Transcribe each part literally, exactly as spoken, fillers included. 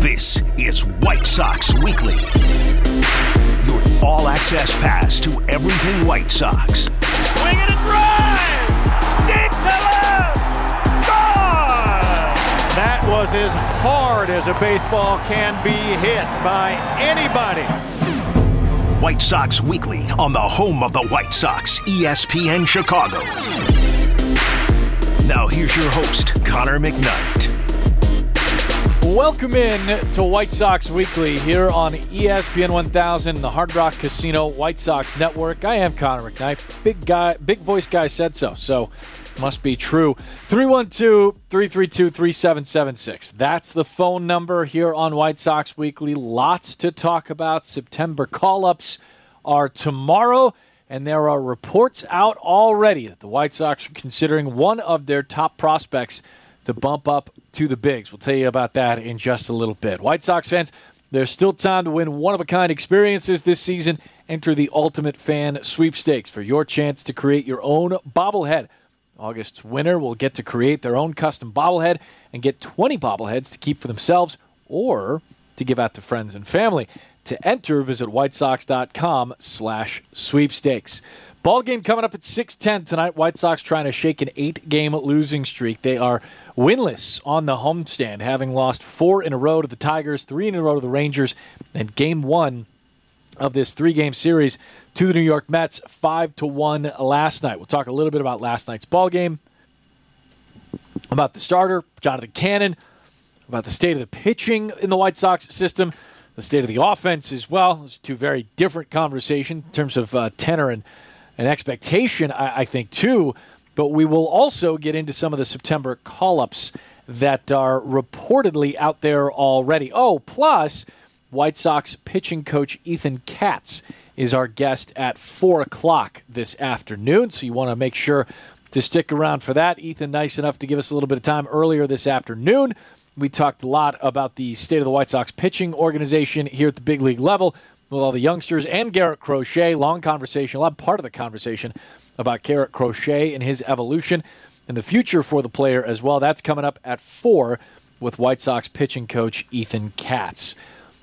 This is White Sox Weekly, your all-access pass to everything White Sox. Swing it and drive! Deep to left! Gone! That was as hard as a baseball can be hit by anybody. White Sox Weekly on the home of the White Sox, E S P N Chicago. Now here's your host, Connor McKnight. Welcome in to White Sox Weekly here on E S P N one thousand, the Hard Rock Casino White Sox Network. I am Connor McKnight. Big guy, big voice guy said so, so must be true. three one two, three three two, three seven seven six. That's the phone number here on White Sox Weekly. Lots to talk about. September call-ups are tomorrow, and there are reports out already that the White Sox are considering one of their top prospects to bump up to the bigs. We'll tell you about that in just a little bit. White Sox fans, there's still time to win one-of-a-kind experiences this season. Enter the Ultimate Fan Sweepstakes for your chance to create your own bobblehead. August's winner will get to create their own custom bobblehead and get twenty bobbleheads to keep for themselves or to give out to friends and family. To enter, visit whitesox.com slash sweepstakes. Ball game coming up at six ten tonight. White Sox trying to shake an eight-game losing streak. They are winless on the homestand, having lost four in a row to the Tigers, three in a row to the Rangers, and game one of this three-game series to the New York Mets, five to one last night. We'll talk a little bit about last night's ball game, about the starter, Jonathan Cannon, about the state of the pitching in the White Sox system, the state of the offense as well. It's two very different conversations in terms of uh, tenor and An expectation, I, I think, too. But we will also get into some of the September call-ups that are reportedly out there already. Oh, plus, White Sox pitching coach Ethan Katz is our guest at four o'clock this afternoon. So you want to make sure to stick around for that. Ethan, nice enough to give us a little bit of time earlier this afternoon. We talked a lot about the state of the White Sox pitching organization here at the big league level, with all the youngsters and Garrett Crochet. Long conversation, a lot part of the conversation about Garrett Crochet and his evolution and the future for the player as well. That's coming up at four with White Sox pitching coach Ethan Katz.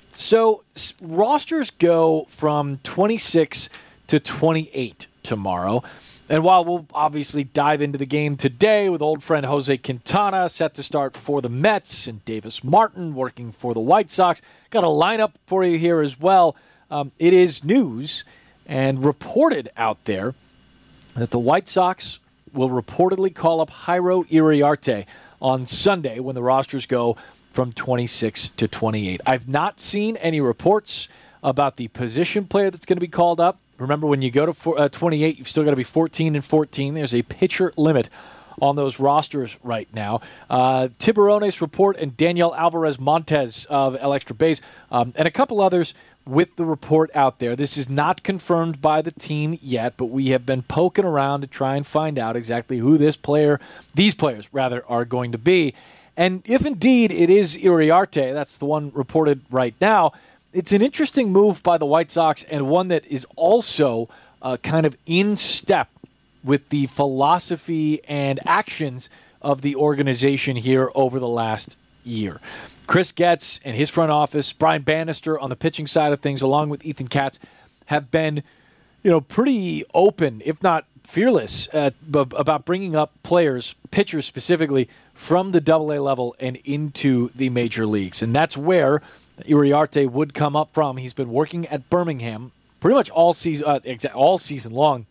So rosters go from twenty-six to twenty-eight tomorrow. And while we'll obviously dive into the game today with old friend Jose Quintana set to start for the Mets and Davis Martin working for the White Sox, got a lineup for you here as well. Um, it is news and reported out there that the White Sox will reportedly call up Jairo Iriarte on Sunday when the rosters go from twenty-six to twenty-eight. I've not seen any reports about the position player that's going to be called up. Remember, when you go to four, uh, twenty-eight, you've still got to be fourteen and fourteen. There's a pitcher limit on those rosters right now. Uh, Tiburones report and Daniel Alvarez Montes of El Extra Base um, and a couple others with the report out there. This is not confirmed by the team yet, but we have been poking around to try and find out exactly who this player, these players rather, are going to be. And if indeed it is Iriarte, that's the one reported right now, it's an interesting move by the White Sox and one that is also uh, kind of in step with the philosophy and actions of the organization here over the last year. Chris Getz and his front office, Brian Bannister on the pitching side of things, along with Ethan Katz, have been, you know, pretty open, if not fearless, uh, b- about bringing up players, pitchers specifically, from the double A level and into the major leagues. And that's where Iriarte would come up from. He's been working at Birmingham pretty much all season, uh, exa- all season long.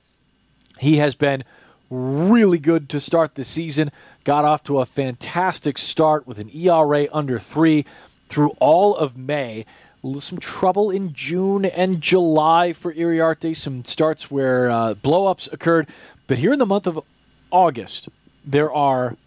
He has been really good to start the season. Got off to a fantastic start with an E R A under three through all of May. Some trouble in June and July for Iriarte. Some starts where uh, blow-ups occurred. But here in the month of August, there are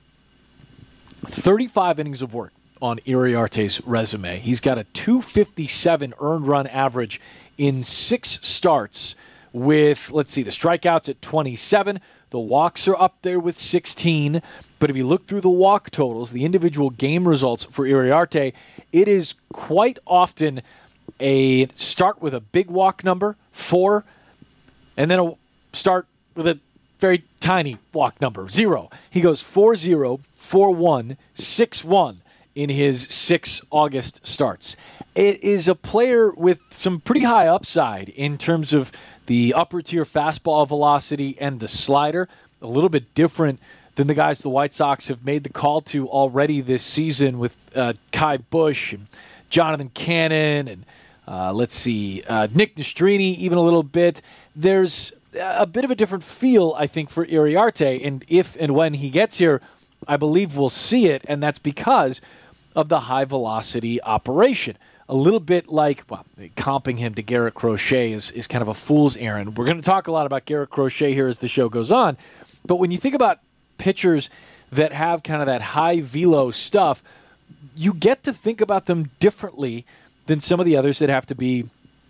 thirty-five innings of work on Iriarte's resume. He's got a two fifty-seven earned run average in six starts with, let's see, the strikeouts at twenty-seven. The walks are up there with sixteen. But if you look through the walk totals, the individual game results for Iriarte, it is quite often a start with a big walk number, four, and then a start with a very tiny walk number, zero. He goes four zero, four one, six one in his six August starts. It is a player with some pretty high upside in terms of the upper tier fastball velocity and the slider. A little bit different than the guys the White Sox have made the call to already this season with uh, Kai Busch and Jonathan Cannon and uh, let's see, uh, Nick Nastrini even a little bit. There's a bit of a different feel, I think, for Iriarte, and if and when he gets here, I believe we'll see it, and that's because of the high-velocity operation. A little bit like, well, comping him to Garrett Crochet is, is kind of a fool's errand. We're going to talk a lot about Garrett Crochet here as the show goes on, but when you think about pitchers that have kind of that high velo stuff, you get to think about them differently than some of the others that have to be,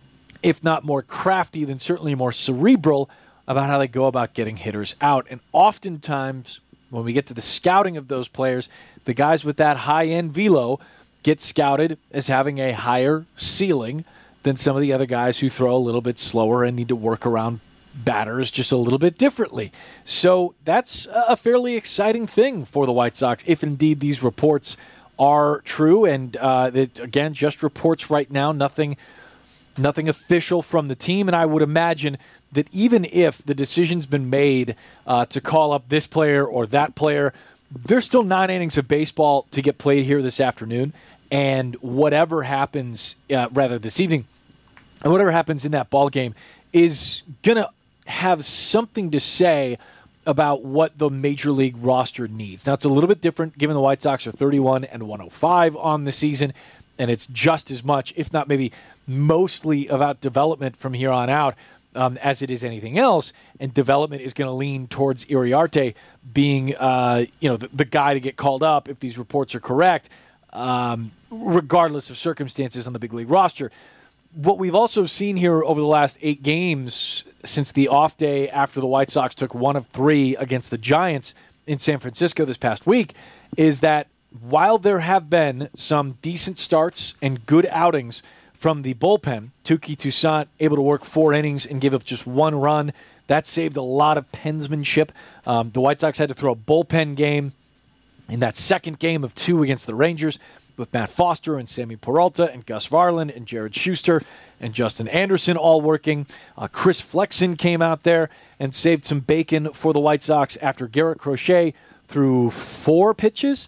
if not more crafty, then certainly more cerebral about how they go about getting hitters out. And oftentimes, when we get to the scouting of those players, the guys with that high-end velo get scouted as having a higher ceiling than some of the other guys who throw a little bit slower and need to work around batters just a little bit differently. So that's a fairly exciting thing for the White Sox, if indeed these reports are true. And uh, it, again, just reports right now, nothing nothing official from the team. And I would imagine that even if the decision's been made uh, to call up this player or that player, there's still nine innings of baseball to get played here this afternoon. And whatever happens, uh, rather this evening, and whatever happens in that ball game is going to have something to say about what the major league roster needs. Now, it's a little bit different given the White Sox are thirty-one and one oh five on the season, and it's just as much, if not maybe mostly, about development from here on out um, as it is anything else. And development is going to lean towards Iriarte being uh, you know, the, the guy to get called up if these reports are correct, um, regardless of circumstances on the big league roster. What we've also seen here over the last eight games since the off day after the White Sox took one of three against the Giants in San Francisco this past week is that while there have been some decent starts and good outings from the bullpen, Touki Toussaint able to work four innings and give up just one run. That saved a lot of pensmanship. Um, the White Sox had to throw a bullpen game in that second game of two against the Rangers, with Matt Foster and Sammy Peralta and Gus Varland and Jared Schuster and Justin Anderson all working. Uh, Chris Flexen came out there and saved some bacon for the White Sox after Garrett Crochet threw four pitches.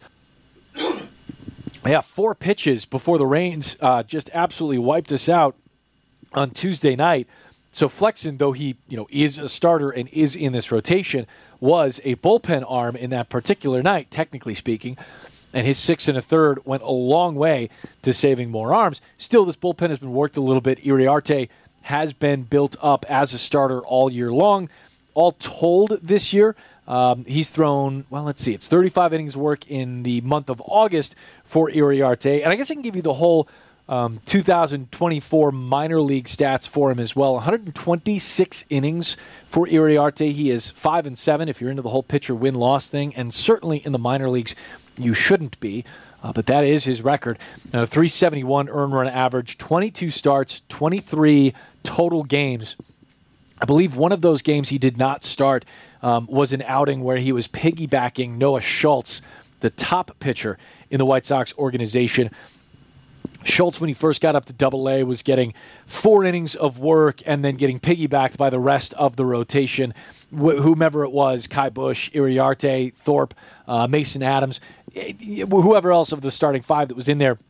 yeah, four pitches before the rains uh, just absolutely wiped us out on Tuesday night. So Flexen, though he you know is a starter and is in this rotation, was a bullpen arm in that particular night, technically speaking. And his six and a third went a long way to saving more arms. Still, this bullpen has been worked a little bit. Iriarte has been built up as a starter all year long. All told this year, um, he's thrown, well, let's see, it's thirty-five innings work in the month of August for Iriarte. And I guess I can give you the whole um, two thousand twenty-four minor league stats for him as well. one hundred twenty-six innings for Iriarte. He is five and seven if you're into the whole pitcher win-loss thing, and certainly in the minor leagues, you shouldn't be, uh, but that is his record. Now, three seventy-one earned run average, twenty-two starts, twenty-three total games. I believe one of those games he did not start um, was an outing where he was piggybacking Noah Schultz, the top pitcher in the White Sox organization. Schultz, when he first got up to Double A, was getting four innings of work and then getting piggybacked by the rest of the rotation. Wh- whomever it was, Kai Busch, Iriarte, Thorpe, uh, Mason Adams, whoever else of the starting five that was in there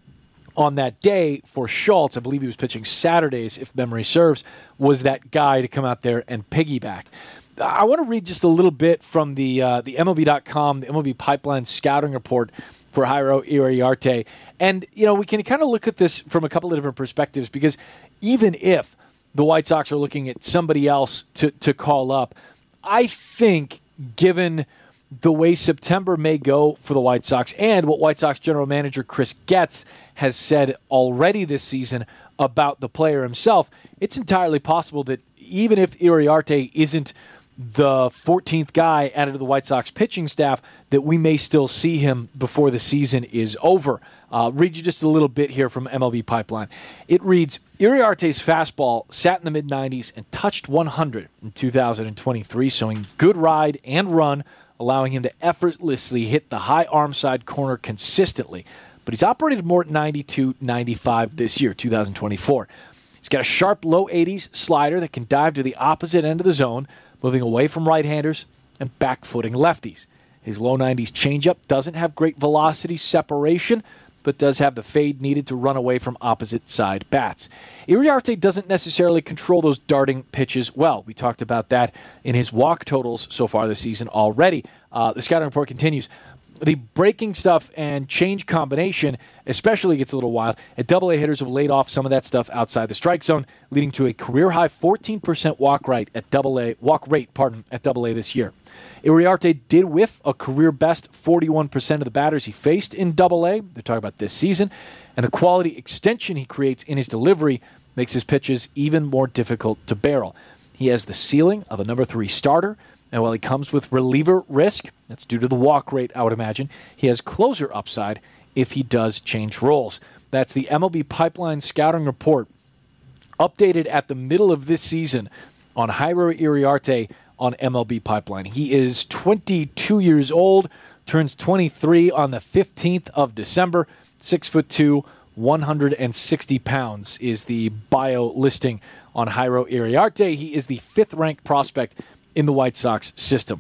on that day for Schultz, I believe he was pitching Saturdays, if memory serves, was that guy to come out there and piggyback. I want to read just a little bit from the uh, the M L B dot com, the M L B Pipeline scouting report for Jairo Iriarte. And, you know, we can kind of look at this from a couple of different perspectives, because even if the White Sox are looking at somebody else to, to call up, I think given the way September may go for the White Sox and what White Sox general manager Chris Getz has said already this season about the player himself, it's entirely possible that even if Iriarte isn't the fourteenth guy added to the White Sox pitching staff, that we may still see him before the season is over. Uh, read you just a little bit here from M L B Pipeline. It reads, Iriarte's fastball sat in the mid nineties and touched one hundred in two thousand twenty-three, showing good ride and run allowing him to effortlessly hit the high arm side corner consistently. But he's operated more at ninety-two, ninety-five this year, two thousand twenty-four. He's got a sharp low eighties slider that can dive to the opposite end of the zone, moving away from right-handers and back-footing lefties. His low nineties changeup doesn't have great velocity separation, but does have the fade needed to run away from opposite side bats. Iriarte doesn't necessarily control those darting pitches well. We talked about that in his walk totals so far this season already. Uh, the scouting report continues. The breaking stuff and change combination especially gets a little wild. At double A, hitters have laid off some of that stuff outside the strike zone, leading to a career-high fourteen percent walk rate at double A, walk rate, pardon, at double A this year. Iriarte did whiff a career-best forty-one percent of the batters he faced in double A. They're talking about this season. And the quality extension he creates in his delivery makes his pitches even more difficult to barrel. He has the ceiling of a number three starter, and while he comes with reliever risk, that's due to the walk rate, I would imagine, he has closer upside if he does change roles. That's the M L B Pipeline Scouting Report, updated at the middle of this season on Jairo Iriarte on M L B Pipeline. He is twenty-two years old, turns twenty-three on the fifteenth of December, six foot two, one hundred sixty pounds is the bio listing on Jairo Iriarte. He is the fifth-ranked prospect in the White Sox system.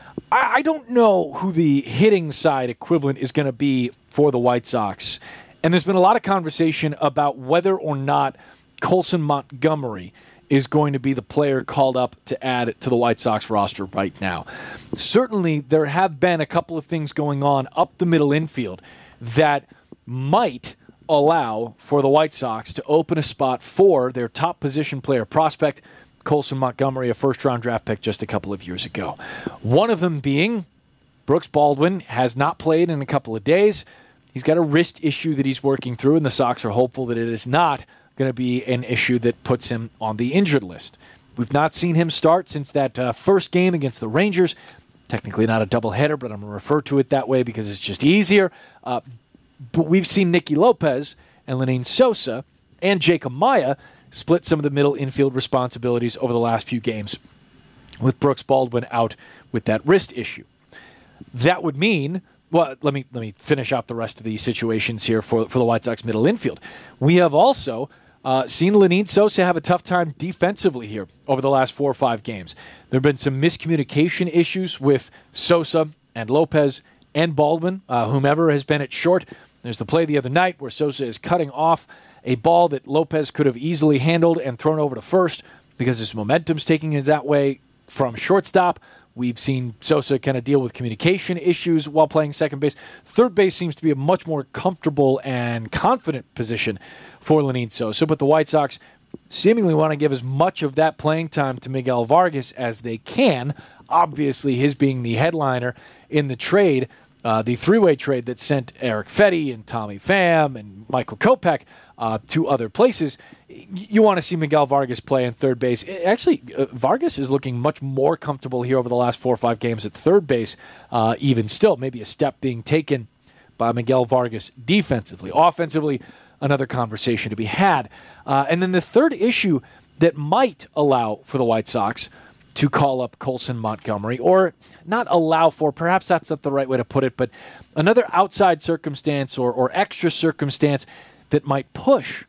I, I don't know who the hitting side equivalent is going to be for the White Sox. And there's been a lot of conversation about whether or not Colson Montgomery is going to be the player called up to add to the White Sox roster right now. Certainly, there have been a couple of things going on up the middle infield that might allow for the White Sox to open a spot for their top position player prospect, Colson Montgomery, a first-round draft pick just a couple of years ago. One of them being Brooks Baldwin has not played in a couple of days. He's got a wrist issue that he's working through, and the Sox are hopeful that it is not going to be an issue that puts him on the injured list. We've not seen him start since that uh, first game against the Rangers. Technically not a doubleheader, but I'm going to refer to it that way because it's just easier. Uh, but we've seen Nicky Lopez and Lenyn Sosa and Jacob Maya split some of the middle infield responsibilities over the last few games, with Brooks Baldwin out with that wrist issue. That would mean, well, let me let me finish out the rest of these situations here for, for the White Sox middle infield. We have also uh, seen Lenyn Sosa have a tough time defensively here over the last four or five games. There have been some miscommunication issues with Sosa and Lopez and Baldwin, uh, whomever has been at short. There's the play the other night where Sosa is cutting off a ball that Lopez could have easily handled and thrown over to first because his momentum's taking it that way from shortstop. We've seen Sosa kind of deal with communication issues while playing second base. Third base seems to be a much more comfortable and confident position for Lenyn Sosa, but the White Sox seemingly want to give as much of that playing time to Miguel Vargas as they can, obviously his being the headliner in the trade, uh, the three-way trade that sent Eric Fetty and Tommy Pham and Michael Kopech Uh, to other places. You want to see Miguel Vargas play in third base. Actually, uh, Vargas is looking much more comfortable here over the last four or five games at third base, uh, even still. Maybe a step being taken by Miguel Vargas defensively. Offensively, another conversation to be had. Uh, and then the third issue that might allow for the White Sox to call up Colson Montgomery, or not allow for, perhaps that's not the right way to put it, but another outside circumstance or, or extra circumstance that might push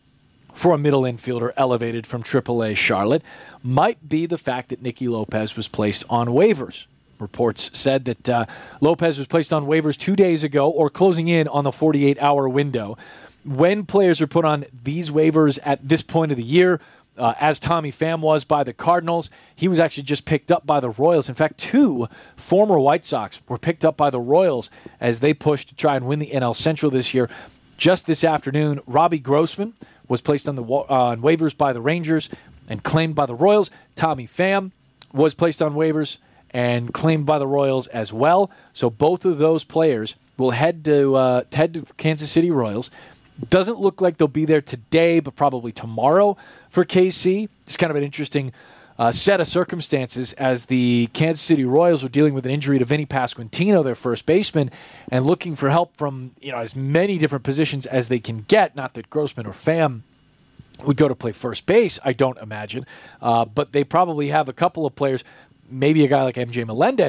for a middle infielder elevated from triple A Charlotte might be the fact that Nicky Lopez was placed on waivers. Reports said that uh, Lopez was placed on waivers two days ago or closing in on the forty-eight hour window. When players are put on these waivers at this point of the year, uh, as Tommy Pham was by the Cardinals, he was actually just picked up by the Royals. In fact, two former White Sox were picked up by the Royals as they pushed to try and win the N L Central this year. Just this afternoon, Robbie Grossman was placed on the uh, on waivers by the Rangers and claimed by the Royals. Tommy Pham was placed on waivers and claimed by the Royals as well. So both of those players will head to uh, head to the Kansas City Royals. Doesn't look like they'll be there today, but probably tomorrow for K C. It's kind of an interesting uh, set of circumstances as the Kansas City Royals are dealing with an injury to Vinny Pasquantino, their first baseman, and looking for help from you know as many different positions as they can get. Not that Grossman or Pham would go to play first base, I don't imagine, uh, but they probably have a couple of players, maybe a guy like M J Melendez,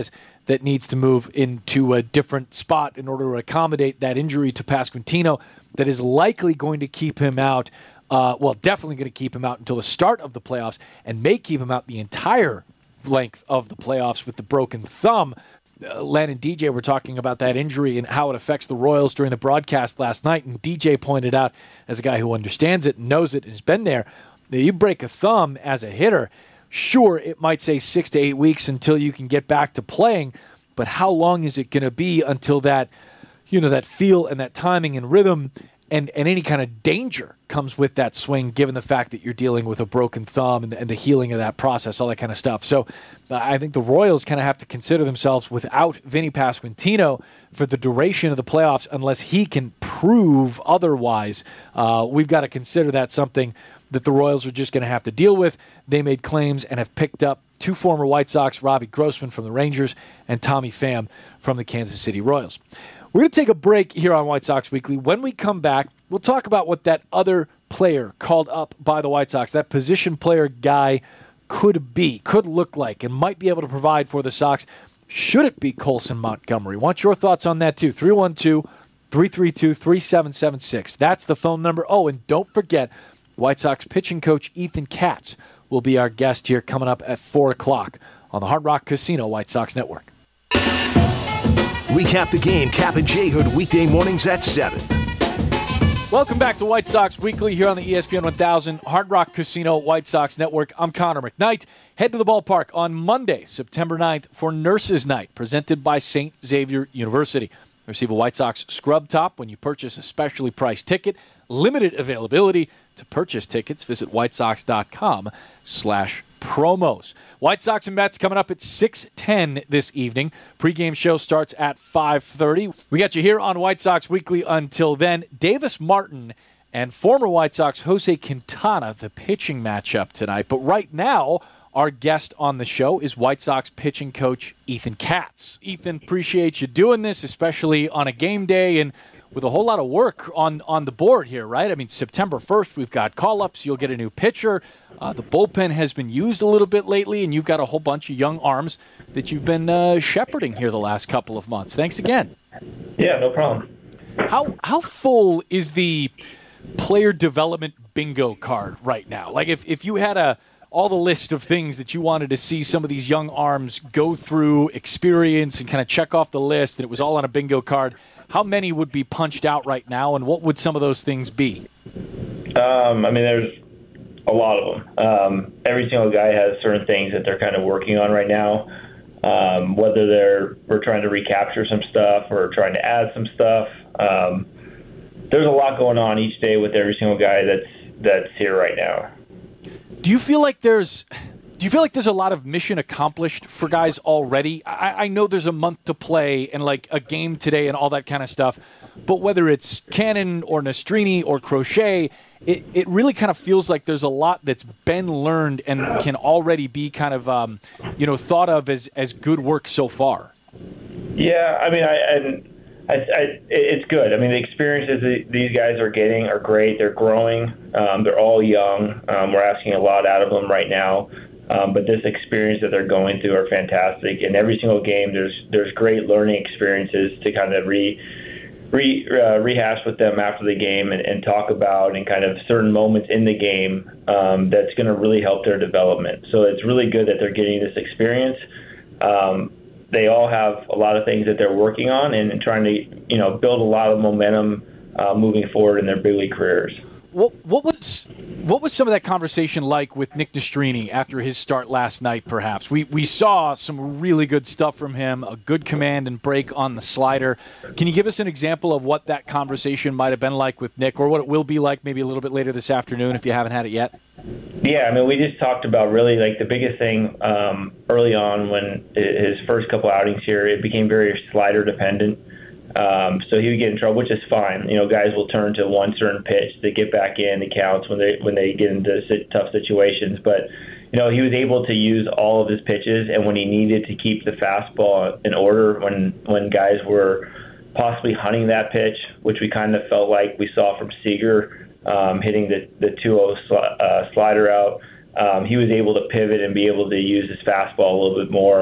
that needs to move into a different spot in order to accommodate that injury to Pasquantino that is likely going to keep him out, uh, well, definitely going to keep him out until the start of the playoffs and may keep him out the entire length of the playoffs with the broken thumb. Uh, Len and D J were talking about that injury and how it affects the Royals during the broadcast last night, and D J pointed out, as a guy who understands it and knows it and has been there, that you break a thumb as a hitter, sure, it might say six to eight weeks until you can get back to playing, but how long is it going to be until that, you know, that feel and that timing and rhythm and, and any kind of danger comes with that swing, given the fact that you're dealing with a broken thumb and the, and the healing of that process, all that kind of stuff. So uh, I think the Royals kind of have to consider themselves without Vinny Pasquantino for the duration of the playoffs unless he can prove otherwise. Uh, we've got to consider that something that the Royals are just going to have to deal with. They made claims and have picked up two former White Sox, Robbie Grossman from the Rangers and Tommy Pham from the Kansas City Royals. We're going to take a break here on White Sox Weekly. When we come back, we'll talk about what that other player called up by the White Sox, that position player guy could be, could look like, and might be able to provide for the Sox. Should it be Colson Montgomery? Want your thoughts on that too. three one two, three three two, three seven seven six. That's the phone number. Oh, and don't forget, White Sox pitching coach Ethan Katz will be our guest here coming up at four o'clock on the Hard Rock Casino White Sox Network. Recap the game, Cap and J Hood, weekday mornings at seven. Welcome back to White Sox Weekly here on the E S P N one thousand Hard Rock Casino White Sox Network. I'm Connor McKnight. Head to the ballpark on Monday, September ninth for Nurses Night, presented by Saint Xavier University. Receive a White Sox scrub top when you purchase a specially priced ticket. Limited availability. To purchase tickets, visit whitesox.com slash promos. White Sox and Mets coming up at six ten this evening. Pre-game show starts at five thirty. We got you here on White Sox Weekly until then. Davis Martin and former White Sox Jose Quintana, the pitching matchup tonight. But right now, our guest on the show is White Sox pitching coach Ethan Katz. Ethan, appreciate you doing this, especially on a game day and with a whole lot of work on, on the board here, right? I mean, September first, we've got call-ups. You'll get a new pitcher. Uh, the bullpen has been used a little bit lately, and you've got a whole bunch of young arms that you've been uh, shepherding here the last couple of months. Thanks again. Yeah, no problem. How how full is the player development bingo card right now? Like, if, if you had a all the list of things that you wanted to see some of these young arms go through, experience, and kind of check off the list, and it was all on a bingo card, how many would be punched out right now, and what would some of those things be? Um, I mean, there's a lot of them. Um, every single guy has certain things that they're kind of working on right now, um, whether they're we're trying to recapture some stuff or trying to add some stuff. Um, there's a lot going on each day with every single guy that's that's here right now. Do you feel like there's do you feel like there's a lot of mission accomplished for guys already? I, I know there's a month to play and like a game today and all that kind of stuff, but whether it's Cannon or Nastrini or Crochet, it, it really kind of feels like there's a lot that's been learned and can already be kind of um, you know thought of as, as good work so far. Yeah, I mean, I, and I, I, it's good. I mean, the experiences that these guys are getting are great. They're growing. Um, they're all young. Um, we're asking a lot out of them right now. Um, but this experience that they're going through are fantastic. And every single game, there's there's great learning experiences to kind of re, re uh, rehash with them after the game and, and talk about and kind of certain moments in the game um, that's going to really help their development. So it's really good that they're getting this experience. Um, they all have a lot of things that they're working on and, and trying to you know build a lot of momentum uh, moving forward in their big league careers. What, what was what was some of that conversation like with Nick Nastrini after his start last night, perhaps? We we saw some really good stuff from him, a good command and break on the slider. Can you give us an example of what that conversation might have been like with Nick, or what it will be like maybe a little bit later this afternoon if you haven't had it yet? Yeah, I mean, we just talked about really like the biggest thing um, early on when his first couple outings here, it became very slider dependent. Um, so he would get in trouble, which is fine. You know, guys will turn to one certain pitch to get back in the counts when they when they get into tough situations. But you know, he was able to use all of his pitches, and when he needed to keep the fastball in order, when when guys were possibly hunting that pitch, which we kind of felt like we saw from Seager um, hitting the the two oh sli- uh, slider out, um, he was able to pivot and be able to use his fastball a little bit more.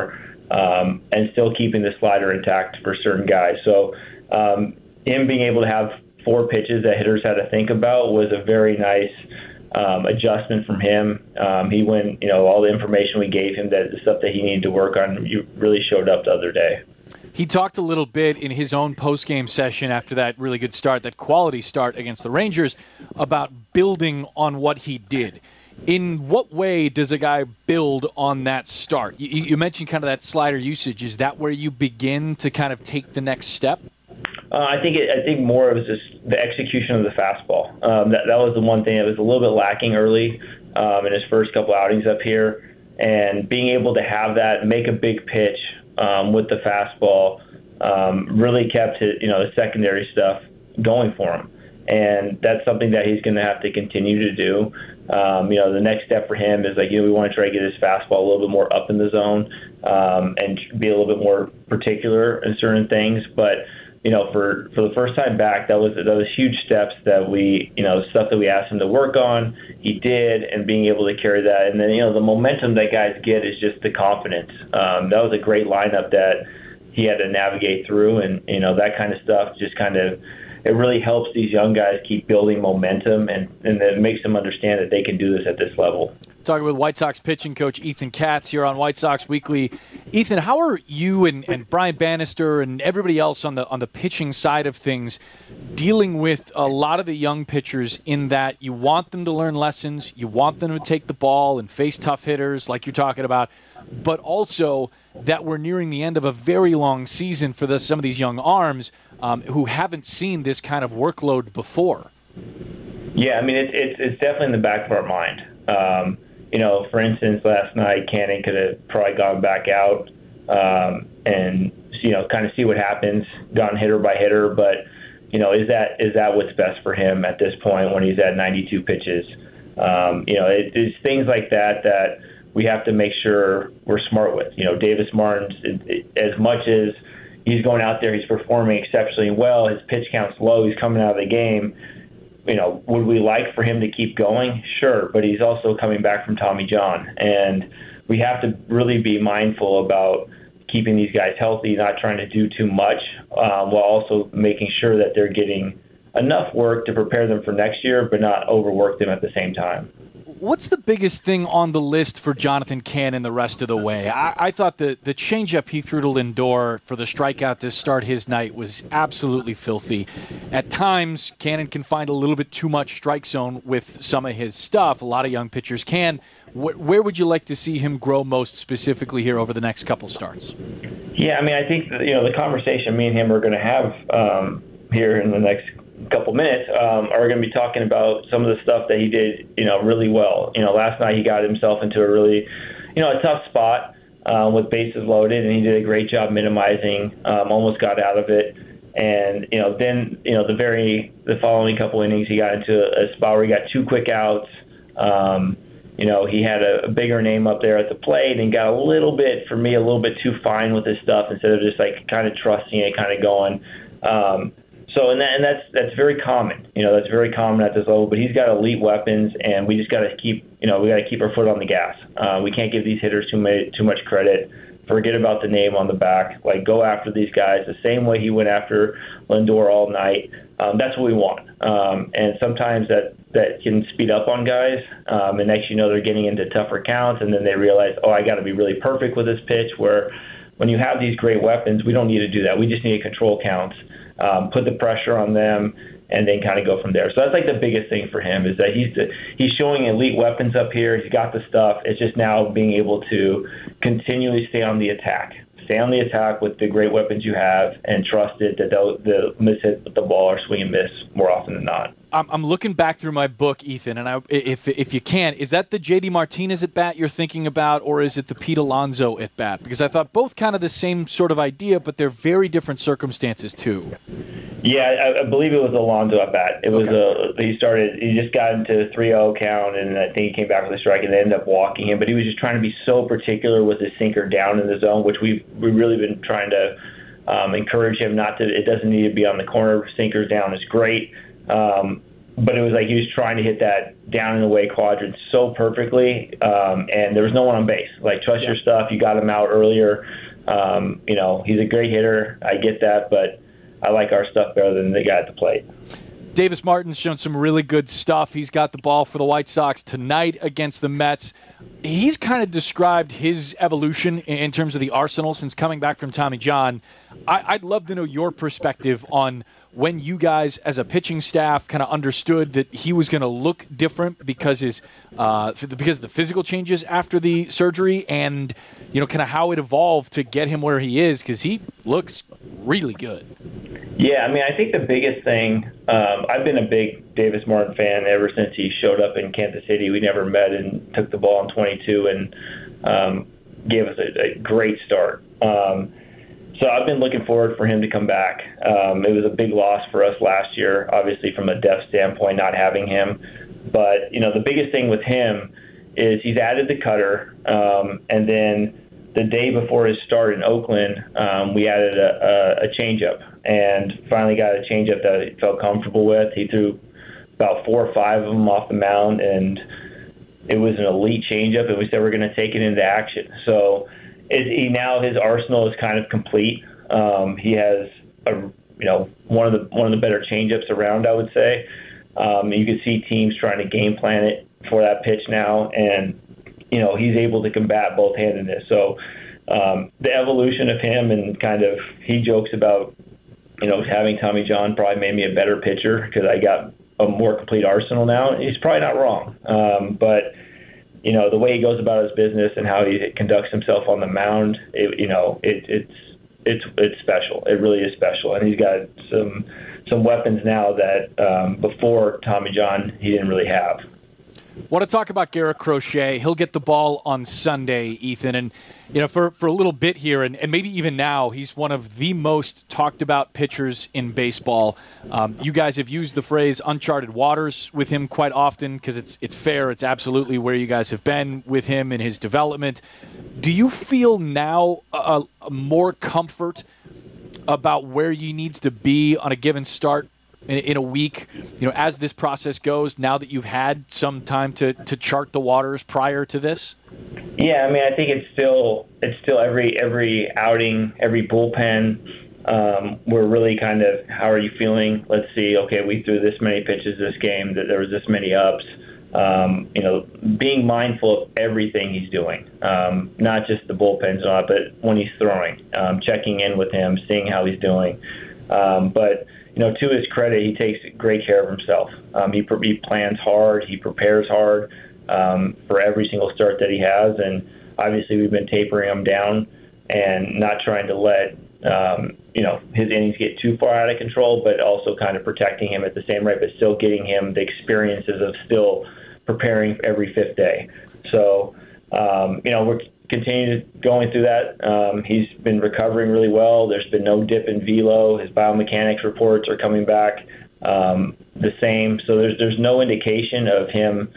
um, and still keeping the slider intact for certain guys. So um, him being able to have four pitches that hitters had to think about was a very nice um, adjustment from him. Um, he went, you know, all the information we gave him, that the stuff that he needed to work on, really showed up the other day. He talked a little bit in his own post-game session after that really good start, that quality start against the Rangers, about building on what he did. In what way does a guy build on that start? You, you mentioned kind of that slider usage. Is that where you begin to kind of take the next step? Uh, I think it, I think more of just the execution of the fastball. Um, that that was the one thing that was a little bit lacking early um, in his first couple outings up here, and being able to have that, make a big pitch um, with the fastball, um, really kept his, you know, the secondary stuff going for him, and that's something that he's going to have to continue to do. Um, you know, the next step for him is like, you know, we want to try to get his fastball a little bit more up in the zone um, and be a little bit more particular in certain things, but. You know, for, for the first time back, that was that was huge steps that we, you know, stuff that we asked him to work on. He did, and being able to carry that, and then you know, the momentum that guys get is just the confidence. Um, that was a great lineup that he had to navigate through, and you know, that kind of stuff just kind of it really helps these young guys keep building momentum, and and it makes them understand that they can do this at this level. Talking with White Sox pitching coach Ethan Katz here on White Sox Weekly. Ethan, how are you and, and Brian Bannister and everybody else on the on the pitching side of things dealing with a lot of the young pitchers, in that you want them to learn lessons, you want them to take the ball and face tough hitters like you're talking about, but also that we're nearing the end of a very long season for the, some of these young arms um, who haven't seen this kind of workload before? Yeah, I mean, it's it's, it's definitely in the back of our mind. Um, You know, for instance, last night, Cannon could have probably gone back out um, and, you know, kind of see what happens, gone hitter by hitter. But, you know, is that is that what's best for him at this point when he's at ninety-two pitches? Um, you know, it, it's things like that that we have to make sure we're smart with. You know, Davis Martins, it, it, as much as he's going out there, he's performing exceptionally well, his pitch count's low, he's coming out of the game. You know, would we like for him to keep going? Sure, but he's also coming back from Tommy John, and we have to really be mindful about keeping these guys healthy, not trying to do too much, um, while also making sure that they're getting enough work to prepare them for next year, but not overwork them at the same time. What's the biggest thing on the list for Jonathan Cannon the rest of the way? I, I thought the, the changeup he threw to Lindor for the strikeout to start his night was absolutely filthy. At times, Cannon can find a little bit too much strike zone with some of his stuff. A lot of young pitchers can. Wh- where would you like to see him grow most specifically here over the next couple starts? Yeah, I mean, I think that, you know, the conversation me and him are going to have um, here in the next couple minutes um, are going to be talking about some of the stuff that he did, you know, really well. You know, last night he got himself into a really, you know, a tough spot uh, with bases loaded, and he did a great job minimizing, um, almost got out of it. And, you know, then, you know, the very, the following couple innings, he got into a spot where he got two quick outs. Um, you know, he had a, a bigger name up there at the plate and got a little bit, for me, a little bit too fine with his stuff instead of just like kind of trusting it, kind of going. Um, So, and, that, and that's that's very common. You know, that's very common at this level. But he's got elite weapons, and we just got to keep, you know, we got to keep our foot on the gas. Uh, we can't give these hitters too much too much credit. Forget about the name on the back. Like, go after these guys the same way he went after Lindor all night. Um, that's what we want. Um, and sometimes that that can speed up on guys. Um, and next, you know, they're getting into tougher counts, and then they realize, oh, I got to be really perfect with this pitch. Where when you have these great weapons, we don't need to do that. We just need to control counts. Um, put the pressure on them, and then kind of go from there. So that's like the biggest thing for him, is that he's the, he's showing elite weapons up here. He's got the stuff. It's just now being able to continually stay on the attack. Stay on the attack with the great weapons you have, and trust it that they'll, they'll miss it with the ball or swing and miss more often than not. I'm, I'm looking back through my book, Ethan, and I, if if you can, is that the J D Martinez at bat you're thinking about, or is it the Pete Alonso at bat? Because I thought both kind of the same sort of idea, but they're very different circumstances too. Yeah, I, I believe it was Alonso at bat. It was okay. a he started. He just got into a three oh count, and I think he came back with a strike, and they ended up walking him. But he was just trying to be so particular with his sinker down in the zone, which we've we really been trying to um, encourage him not to. It doesn't need to be on the corner. Sinkers down is great. Um, But it was like he was trying to hit that down and away quadrant so perfectly, um, and there was no one on base. Like, trust yeah. your stuff. You got him out earlier. Um, you know, he's a great hitter. I get that, but I like our stuff better than the guy at the plate. Davis Martin's shown some really good stuff. He's got the ball for the White Sox tonight against the Mets. He's kind of described his evolution in terms of the arsenal since coming back from Tommy John. I'd love to know your perspective on when you guys as a pitching staff kind of understood that he was going to look different because his uh, because of the physical changes after the surgery, and you know kind of how it evolved to get him where he is, because he looks really good. Yeah, I mean, I think the biggest thing, um, I've been a big Davis Martin fan ever since he showed up in Kansas City. We never met and took the ball in twenty-two and um, gave us a, a great start. Um, so I've been looking forward for him to come back. Um, it was a big loss for us last year, obviously from a depth standpoint, not having him. But, you know, the biggest thing with him is he's added the cutter, um, and then the day before his start in Oakland, um, we added a, a, a changeup, and finally got a changeup that he felt comfortable with. He threw about four or five of them off the mound, and it was an elite changeup, and we said we're going to take it into action. So it, he now his arsenal is kind of complete. Um, he has a you know one of the one of the better changeups around, I would say. Um, you can see teams trying to game plan it for that pitch now, and you know he's able to combat both-handedness. So um, the evolution of him, and kind of he jokes about you know having Tommy John probably made me a better pitcher because I got a more complete arsenal now. He's probably not wrong, um, but you know the way he goes about his business and how he conducts himself on the mound, it, you know it, it's it's it's special. It really is special, and he's got some some weapons now that um, before Tommy John he didn't really have. Want to talk about Garrett Crochet. He'll get the ball on Sunday, Ethan. And, you know, for, for a little bit here, and, and maybe even now, he's one of the most talked about pitchers in baseball. Um, you guys have used the phrase uncharted waters with him quite often because it's, it's fair. It's absolutely where you guys have been with him in his development. Do you feel now a, a more comfort about where he needs to be on a given start in, in a week, you know, as this process goes, now that you've had some time to, to chart the waters prior to this? Yeah, I mean, I think it's still it's still every every outing, every bullpen, um, we're really kind of, how are you feeling? Let's see, okay, we threw this many pitches this game, that there was this many ups. Um, you know, being mindful of everything he's doing, um, not just the bullpens and all that, but when he's throwing, um, checking in with him, seeing how he's doing. Um, but you know, to his credit, he takes great care of himself. Um, he, he plans hard. He prepares hard um, for every single start that he has. And obviously we've been tapering him down and not trying to let, um, you know, his innings get too far out of control, but also kind of protecting him at the same rate, but still getting him the experiences of still preparing every fifth day. So, um, you know, we're continuing going through that. Um, he's been recovering really well. There's been no dip in velo. His biomechanics reports are coming back um, the same. So there's there's no indication of him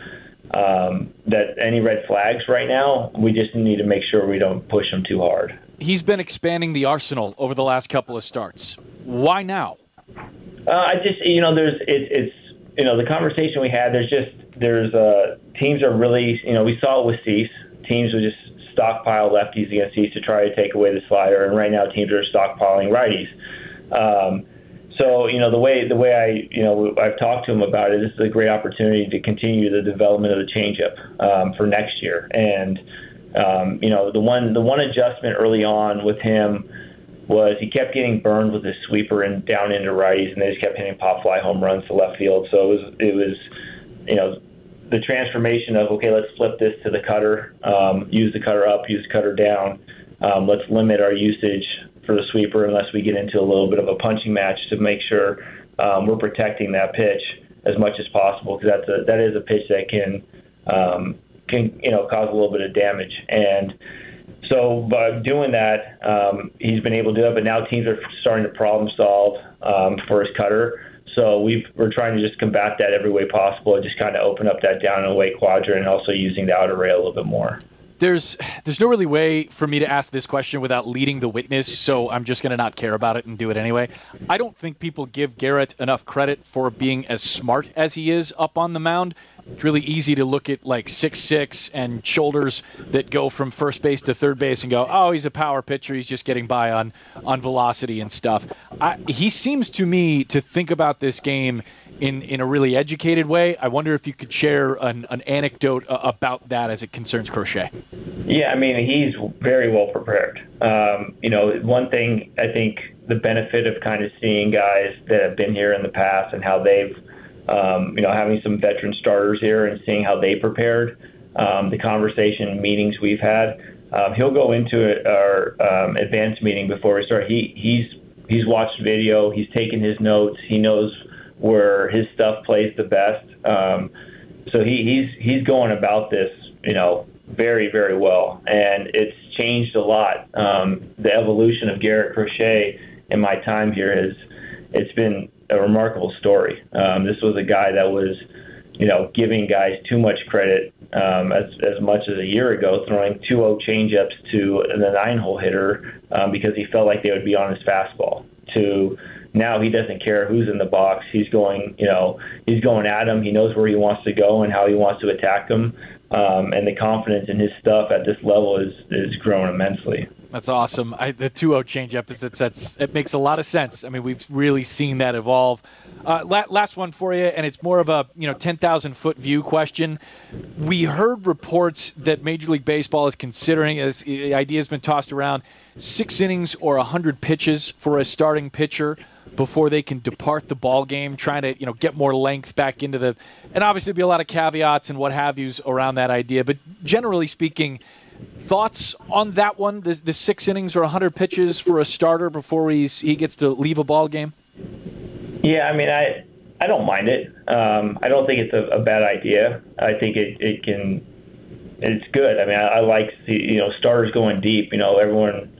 um, that any red flags right now. We just need to make sure we don't push him too hard. He's been expanding the arsenal over the last couple of starts. Why now? Uh, I just, you know, there's it, it's, you know, the conversation we had, there's just, there's uh, teams are really, you know, we saw it with Cease. Teams would just stockpile lefties against Cease to try to take away the slider, and right now teams are stockpiling righties. Um, so, you know, the way the way I, you know, I've talked to him about it, this is a great opportunity to continue the development of the changeup um, for next year. And, um, you know, the one the one adjustment early on with him was he kept getting burned with his sweeper and down into righties, and they just kept hitting pop fly home runs to left field. So it was, it was, you know, the transformation of, okay, let's flip this to the cutter, um, use the cutter up, use the cutter down. Um, let's limit our usage for the sweeper unless we get into a little bit of a punching match to make sure um, we're protecting that pitch as much as possible, because that's a, that is a pitch that can um, can you know cause a little bit of damage. And so by doing that, um, he's been able to do it. But now teams are starting to problem solve um, for his cutter. So we've, we're trying to just combat that every way possible and just kind of open up that down and away quadrant, and also using the outer rail a little bit more. There's there's no really way for me to ask this question without leading the witness, so I'm just going to not care about it and do it anyway. I don't think people give Garrett enough credit for being as smart as he is up on the mound. It's really easy to look at like six six and shoulders that go from first base to third base and go, oh, he's a power pitcher. He's just getting by on, on velocity and stuff. I, he seems to me to think about this game in, in a really educated way. I wonder if you could share an, an anecdote uh, about that as it concerns Crochet. Yeah, I mean, he's very well prepared. Um, you know, one thing I think the benefit of kind of seeing guys that have been here in the past and how they've, um, you know, having some veteran starters here and seeing how they prepared, um, the conversation meetings we've had. Um, he'll go into it, our um, advanced meeting before we start. He he's he's watched video. He's taken his notes. He knows where his stuff plays the best. Um, so he, he's he's going about this, you know, very, very well. And it's changed a lot. Um, the evolution of Garrett Crochet in my time here has it's been a remarkable story. Um, this was a guy that was, you know, giving guys too much credit um, as as much as a year ago, throwing two oh changeups to the nine-hole hitter um, because he felt like they would be on his fastball. To now he doesn't care who's in the box. He's going, you know, he's going at him. He knows where he wants to go and how he wants to attack them. Um, and the confidence in his stuff at this level is is grown immensely. That's awesome. I, the two oh changeup is that that's it makes a lot of sense. I mean, we've really seen that evolve. Uh, la- last one for you, and it's more of a you know ten thousand foot view question. We heard reports that Major League Baseball is considering, as the idea has been tossed around, six innings or one hundred pitches for a starting pitcher before they can depart the ball game, trying to you know get more length back into the, and obviously there'll be a lot of caveats and what have yous around that idea. But generally speaking, thoughts on that one? The, the six innings or one hundred pitches for a starter before he's he gets to leave a ball game? Yeah, I mean, I I don't mind it. Um, I don't think it's a, a bad idea. I think it, it can, it's good. I mean, I, I like see, you know starters going deep. You know, everyone.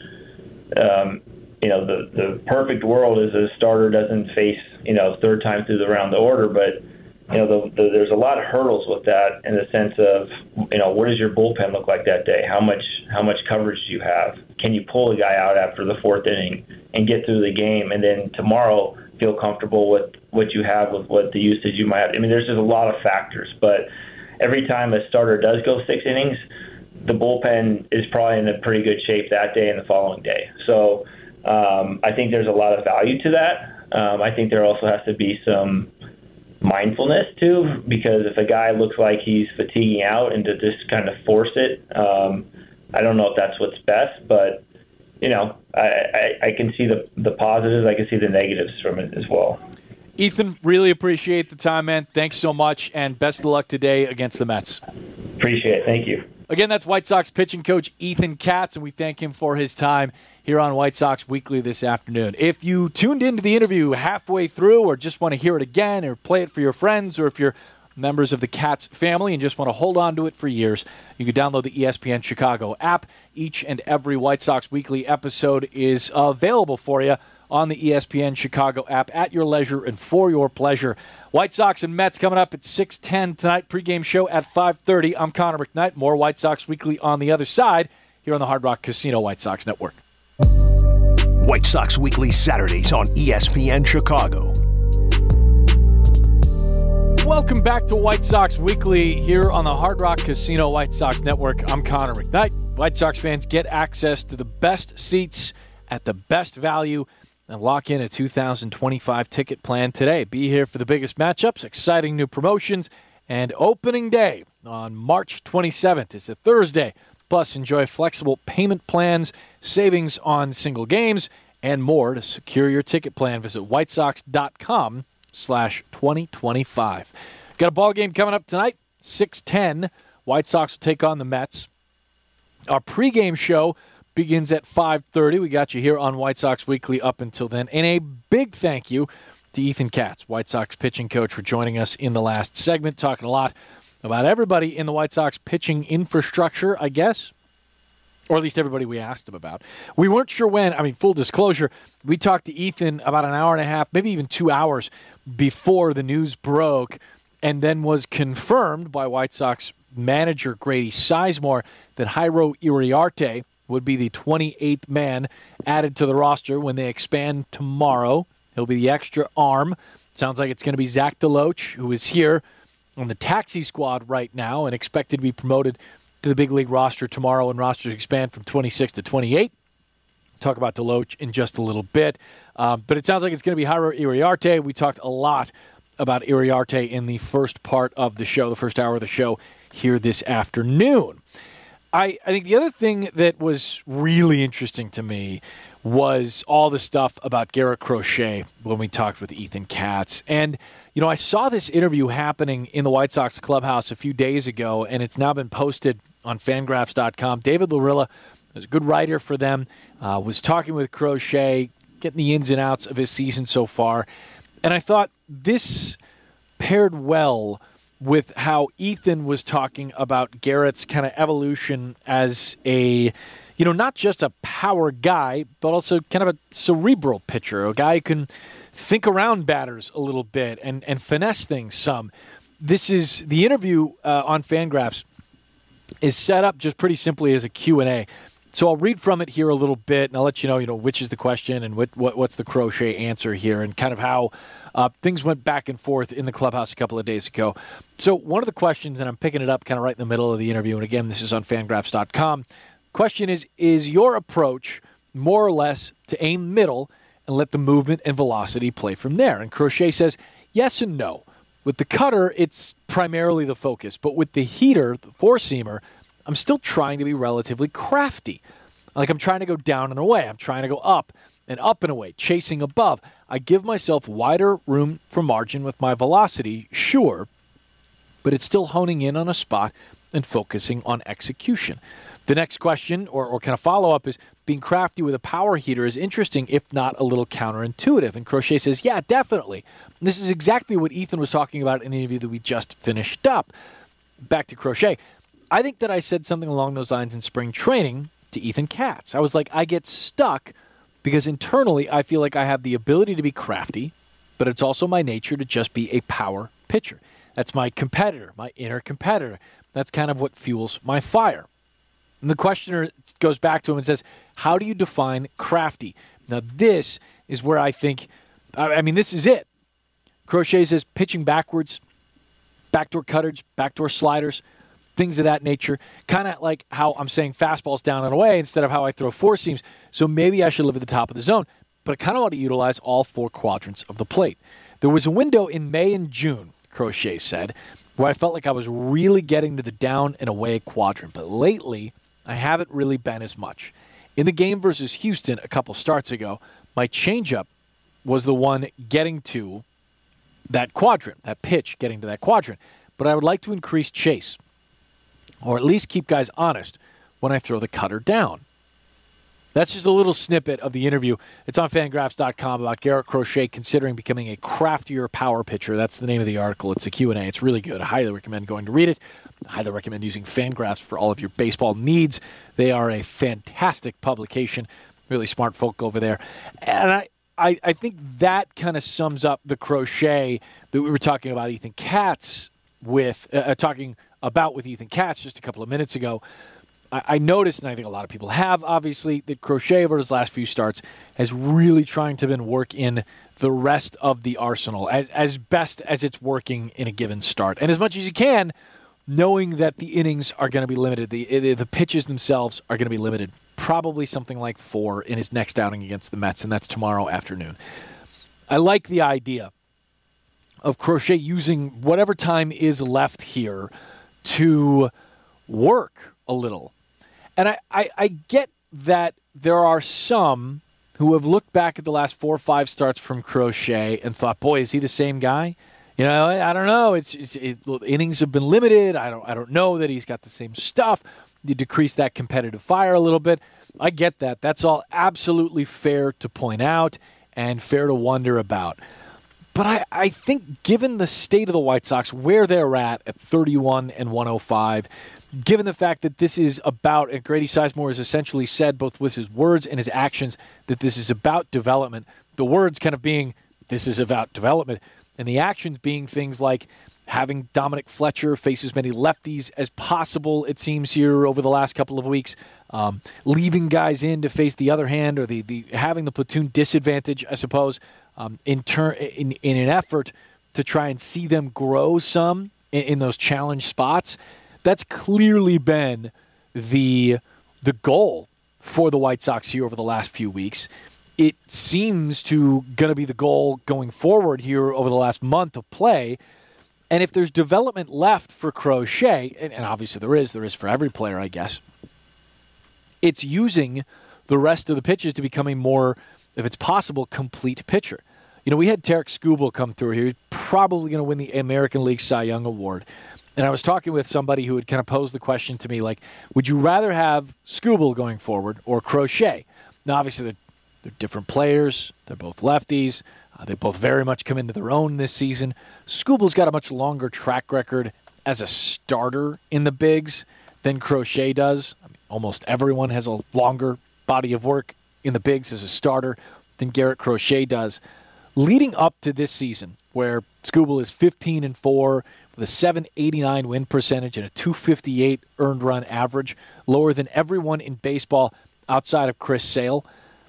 Um, You know, the, the perfect world is a starter doesn't face, you know, third time through the round the order. But, you know, the, the, there's a lot of hurdles with that in the sense of, you know, what does your bullpen look like that day? How much how much coverage do you have? Can you pull a guy out after the fourth inning and get through the game? And then tomorrow feel comfortable with what you have, with what the usage you might have. I mean, there's just a lot of factors. But every time a starter does go six innings, the bullpen is probably in a pretty good shape that day and the following day. So, Um, I think there's a lot of value to that. Um, I think there also has to be some mindfulness, too, because if a guy looks like he's fatiguing out and to just kind of force it, um, I don't know if that's what's best. But, you know, I, I, I can see the, the positives. I can see the negatives from it as well. Ethan, really appreciate the time, man. Thanks so much, and best of luck today against the Mets. Appreciate it. Thank you. Again, that's White Sox pitching coach Ethan Katz, and we thank him for his time here on White Sox Weekly this afternoon. If you tuned into the interview halfway through or just want to hear it again or play it for your friends, or if you're members of the Katz family and just want to hold on to it for years, you can download the E S P N Chicago app. Each and every White Sox Weekly episode is available for you on the E S P N Chicago app at your leisure and for your pleasure. White Sox and Mets coming up at six ten tonight. Pregame show at five thirty. I'm Connor McKnight. More White Sox Weekly on the other side here on the Hard Rock Casino White Sox Network. White Sox Weekly Saturdays on E S P N Chicago. Welcome back to White Sox Weekly here on the Hard Rock Casino White Sox Network. I'm Connor McKnight. White Sox fans get access to the best seats at the best value and lock in a two thousand twenty-five ticket plan today. Be here for the biggest matchups, exciting new promotions, and opening day on March twenty-seventh. It's a Thursday. Plus, enjoy flexible payment plans, savings on single games, and more. To secure your ticket plan, visit whitesox.com slash 2025. Got a ball game coming up tonight, six ten. White Sox will take on the Mets. Our pregame show begins at five thirty. We got you here on White Sox Weekly up until then. And a big thank you to Ethan Katz, White Sox pitching coach, for joining us in the last segment, talking a lot about everybody in the White Sox pitching infrastructure, I guess, or at least everybody we asked him about. We weren't sure when. I mean, full disclosure, we talked to Ethan about an hour and a half, maybe even two hours before the news broke, and then was confirmed by White Sox manager Grady Sizemore that Jairo Iriarte would be the twenty-eighth man added to the roster when they expand tomorrow. He'll be the extra arm. Sounds like it's going to be Zach DeLoach, who is here on the taxi squad right now and expected to be promoted to the big league roster tomorrow when rosters expand from twenty-six to twenty-eight. Talk about Deloach in just a little bit. Um, but it sounds like it's going to be Jairo Iriarte. We talked a lot about Iriarte in the first part of the show, the first hour of the show here this afternoon. I, I think the other thing that was really interesting to me was all the stuff about Garrett Crochet when we talked with Ethan Katz. And, you know, I saw this interview happening in the White Sox clubhouse a few days ago, and it's now been posted on Fangraphs dot com. David Larilla is a good writer for them, uh, was talking with Crochet, getting the ins and outs of his season so far. And I thought this paired well with how Ethan was talking about Garrett's kind of evolution as a, you know, not just a power guy, but also kind of a cerebral pitcher, a guy who can think around batters a little bit and, and finesse things some. This is, the interview uh, on Fangraphs is set up just pretty simply as a Q and A. So I'll read from it here a little bit, and I'll let you know, you know, which is the question and what, what what's the Crochet answer here, and kind of how uh, things went back and forth in the clubhouse a couple of days ago. So one of the questions, and I'm picking it up kind of right in the middle of the interview, and again, this is on Fangraphs dot com. Question is, is your approach more or less to aim middle and let the movement and velocity play from there? And Crochet says, yes and no. With the cutter, it's primarily the focus, but with the heater, the four-seamer, I'm still trying to be relatively crafty. Like I'm trying to go down and away. I'm trying to go up and up and away, chasing above. I give myself wider room for margin with my velocity, sure, but it's still honing in on a spot and focusing on execution. The next question, or, or kind of follow-up, is being crafty with a power heater is interesting, if not a little counterintuitive. And Crochet says, yeah, definitely. And this is exactly what Ethan was talking about in the interview that we just finished up. Back to Crochet. I think that I said something along those lines in spring training to Ethan Katz. I was like, I get stuck because internally I feel like I have the ability to be crafty, but it's also my nature to just be a power pitcher. That's my competitor, my inner competitor. That's kind of what fuels my fire. And the questioner goes back to him and says, how do you define crafty? Now this is where I think, I mean, this is it. Crochet says pitching backwards, backdoor cutters, backdoor sliders, things of that nature, kind of like how I'm saying fastballs down and away instead of how I throw four seams. So maybe I should live at the top of the zone, but I kind of want to utilize all four quadrants of the plate. There was a window in May and June, Crochet said, where I felt like I was really getting to the down and away quadrant, but lately I haven't really been as much. In the game versus Houston a couple starts ago, my changeup was the one getting to that quadrant, that pitch getting to that quadrant, but I would like to increase chase, or at least keep guys honest when I throw the cutter down. That's just a little snippet of the interview. It's on Fangraphs dot com about Garrett Crochet considering becoming a craftier power pitcher. That's the name of the article. It's a Q and A. It's really good. I highly recommend going to read it. I highly recommend using Fangraphs for all of your baseball needs. They are a fantastic publication. Really smart folk over there. And I, I, I think that kind of sums up the Crochet that we were talking about Ethan Katz with, uh, talking about with Ethan Katz just a couple of minutes ago. I, I noticed, and I think a lot of people have, obviously, that Crochet over his last few starts has really trying to then work in the rest of the arsenal as, as best as it's working in a given start. And as much as you can, knowing that the innings are going to be limited, the, the pitches themselves are going to be limited. Probably something like four in his next outing against the Mets, and that's tomorrow afternoon. I like the idea of Crochet using whatever time is left here to work a little. And I, I, I get that there are some who have looked back at the last four or five starts from Crochet and thought, boy, is he the same guy? You know, I, I don't know. It's, it's it, innings have been limited. I don't I don't know that he's got the same stuff. You decrease that competitive fire a little bit. I get that. That's all absolutely fair to point out and fair to wonder about. But I, I think given the state of the White Sox, where they're at at thirty-one and one oh five, given the fact that this is about, and Grady Sizemore has essentially said both with his words and his actions, that this is about development, the words kind of being, this is about development, and the actions being things like having Dominic Fletcher face as many lefties as possible, it seems, here over the last couple of weeks, um, leaving guys in to face the other hand, or the, the having the platoon disadvantage, I suppose, um, in, turn, in, in an effort to try and see them grow some in, in those challenge spots. That's clearly been the the goal for the White Sox here over the last few weeks. It seems to going to be the goal going forward here over the last month of play. And if there's development left for Crochet, and, and obviously there is, there is for every player, I guess, it's using the rest of the pitches to become a more, if it's possible, complete pitcher. You know, we had Tarik Skubal come through here. He's probably going to win the American League Cy Young Award. And I was talking with somebody who had kind of posed the question to me, like, would you rather have Skubal going forward or Crochet? Now, obviously, they're, they're different players. They're both lefties. Uh, they both very much come into their own this season. Skubal's got a much longer track record as a starter in the bigs than Crochet does. I mean, almost everyone has a longer body of work in the bigs as a starter than Garrett Crochet does. Leading up to this season, where Skubal is fifteen and four with a seven eighty-nine win percentage and a two fifty-eight earned run average, lower than everyone in baseball outside of Chris Sale.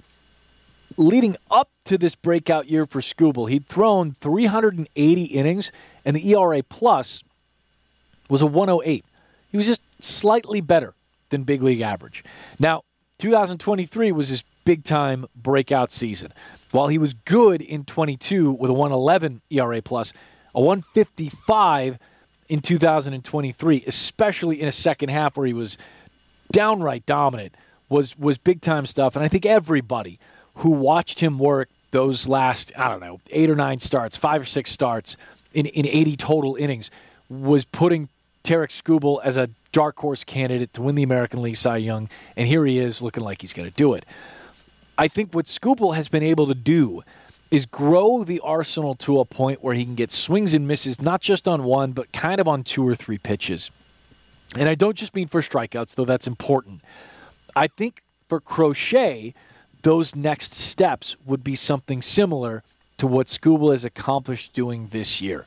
Leading up to this breakout year for Skubal, he'd thrown three hundred eighty innings, and the E R A plus was a one oh eight. He was just slightly better than big league average. Now, two thousand twenty-three was his big-time breakout season. While he was good in twenty-two with a one eleven E R A plus, a one fifty-five in two thousand twenty-three, especially in a second half where he was downright dominant, was was big-time stuff. And I think everybody who watched him work those last, I don't know, eight or nine starts, five or six starts in, in eighty total innings, was putting Tarik Skubal as a dark horse candidate to win the American League Cy Young, and here he is looking like he's going to do it. I think what Skubal has been able to do is grow the arsenal to a point where he can get swings and misses, not just on one, but kind of on two or three pitches. And I don't just mean for strikeouts, though that's important. I think for Crochet, those next steps would be something similar to what Skubal has accomplished doing this year.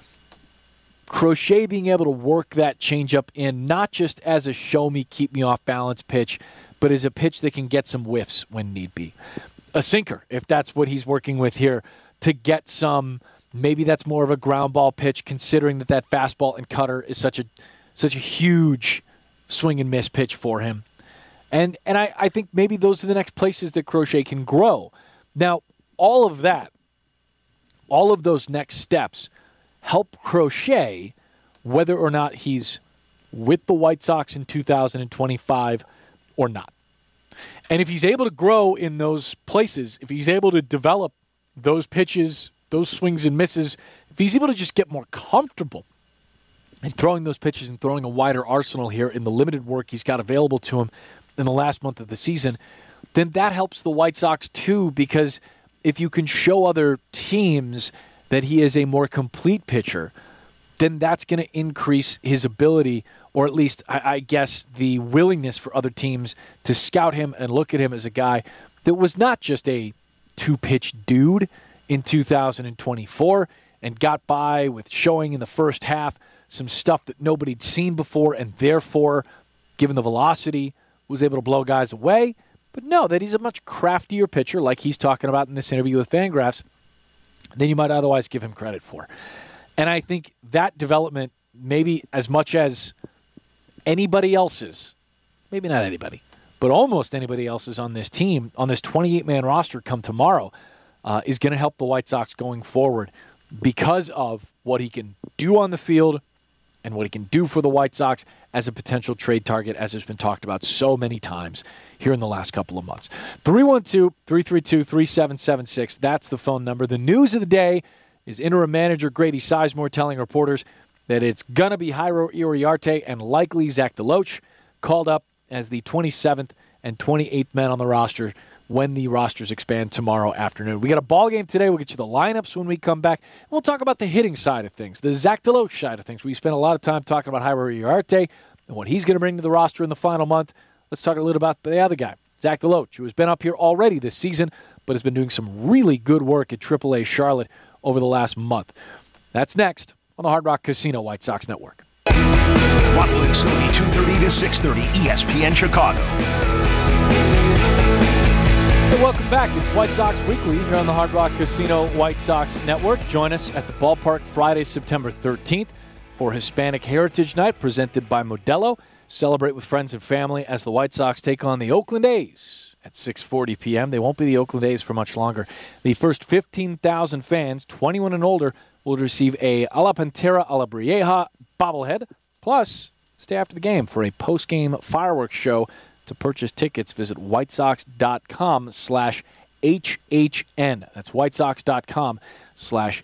Crochet being able to work that changeup in, not just as a show-me, keep-me-off-balance pitch, but as a pitch that can get some whiffs when need be. A sinker, if that's what he's working with here, to get some, maybe that's more of a ground ball pitch, considering that that fastball and cutter is such a such a huge swing and miss pitch for him. And and I, I think maybe those are the next places that Crochet can grow. Now, all of that, all of those next steps help Crochet, whether or not he's with the White Sox in two thousand twenty-five or not. And if he's able to grow in those places, if he's able to develop those pitches, those swings and misses, if he's able to just get more comfortable in throwing those pitches and throwing a wider arsenal here in the limited work he's got available to him in the last month of the season, then that helps the White Sox too, because if you can show other teams that he is a more complete pitcher, then that's going to increase his ability, or at least, I, I guess, the willingness for other teams to scout him and look at him as a guy that was not just a two-pitch dude in two thousand twenty-four and got by with showing in the first half some stuff that nobody'd seen before and therefore, given the velocity, was able to blow guys away. But no, that he's a much craftier pitcher, like he's talking about in this interview with Fangraphs, than you might otherwise give him credit for. And I think that development, maybe as much as anybody else's, maybe not anybody, but almost anybody else's on this team, on this twenty-eight man roster come tomorrow, uh, is going to help the White Sox going forward because of what he can do on the field and what he can do for the White Sox as a potential trade target, as has been talked about so many times here in the last couple of months. three one two, three three two, three seven seven six, that's the phone number. The news of the day is interim manager Grady Sizemore telling reporters that it's going to be Jairo Iriarte and likely Zach DeLoach called up as the twenty-seventh and twenty-eighth men on the roster when the rosters expand tomorrow afternoon. We got a ball game today. We'll get you the lineups when we come back. We'll talk about the hitting side of things, the Zach DeLoach side of things. We spent a lot of time talking about Jairo Iriarte and what he's going to bring to the roster in the final month. Let's talk a little about the other guy, Zach DeLoach, who has been up here already this season, but has been doing some really good work at triple A Charlotte over the last month. That's next on the Hard Rock Casino White Sox Network. Waddle and Sylvie, two thirty to six thirty, E S P N Chicago. Hey, welcome back. It's White Sox Weekly here on the Hard Rock Casino White Sox Network. Join us at the ballpark Friday, September thirteenth. for Hispanic Heritage Night presented by Modelo. Celebrate with friends and family as the White Sox take on the Oakland A's at six forty p.m. They won't be the Oakland A's for much longer. The first fifteen thousand fans, twenty-one and older, will receive a A La Pantera A La Brieja bobblehead. Plus, stay after the game for a post-game fireworks show. To purchase tickets, visit whitesox.com slash HHN. That's whitesox.com slash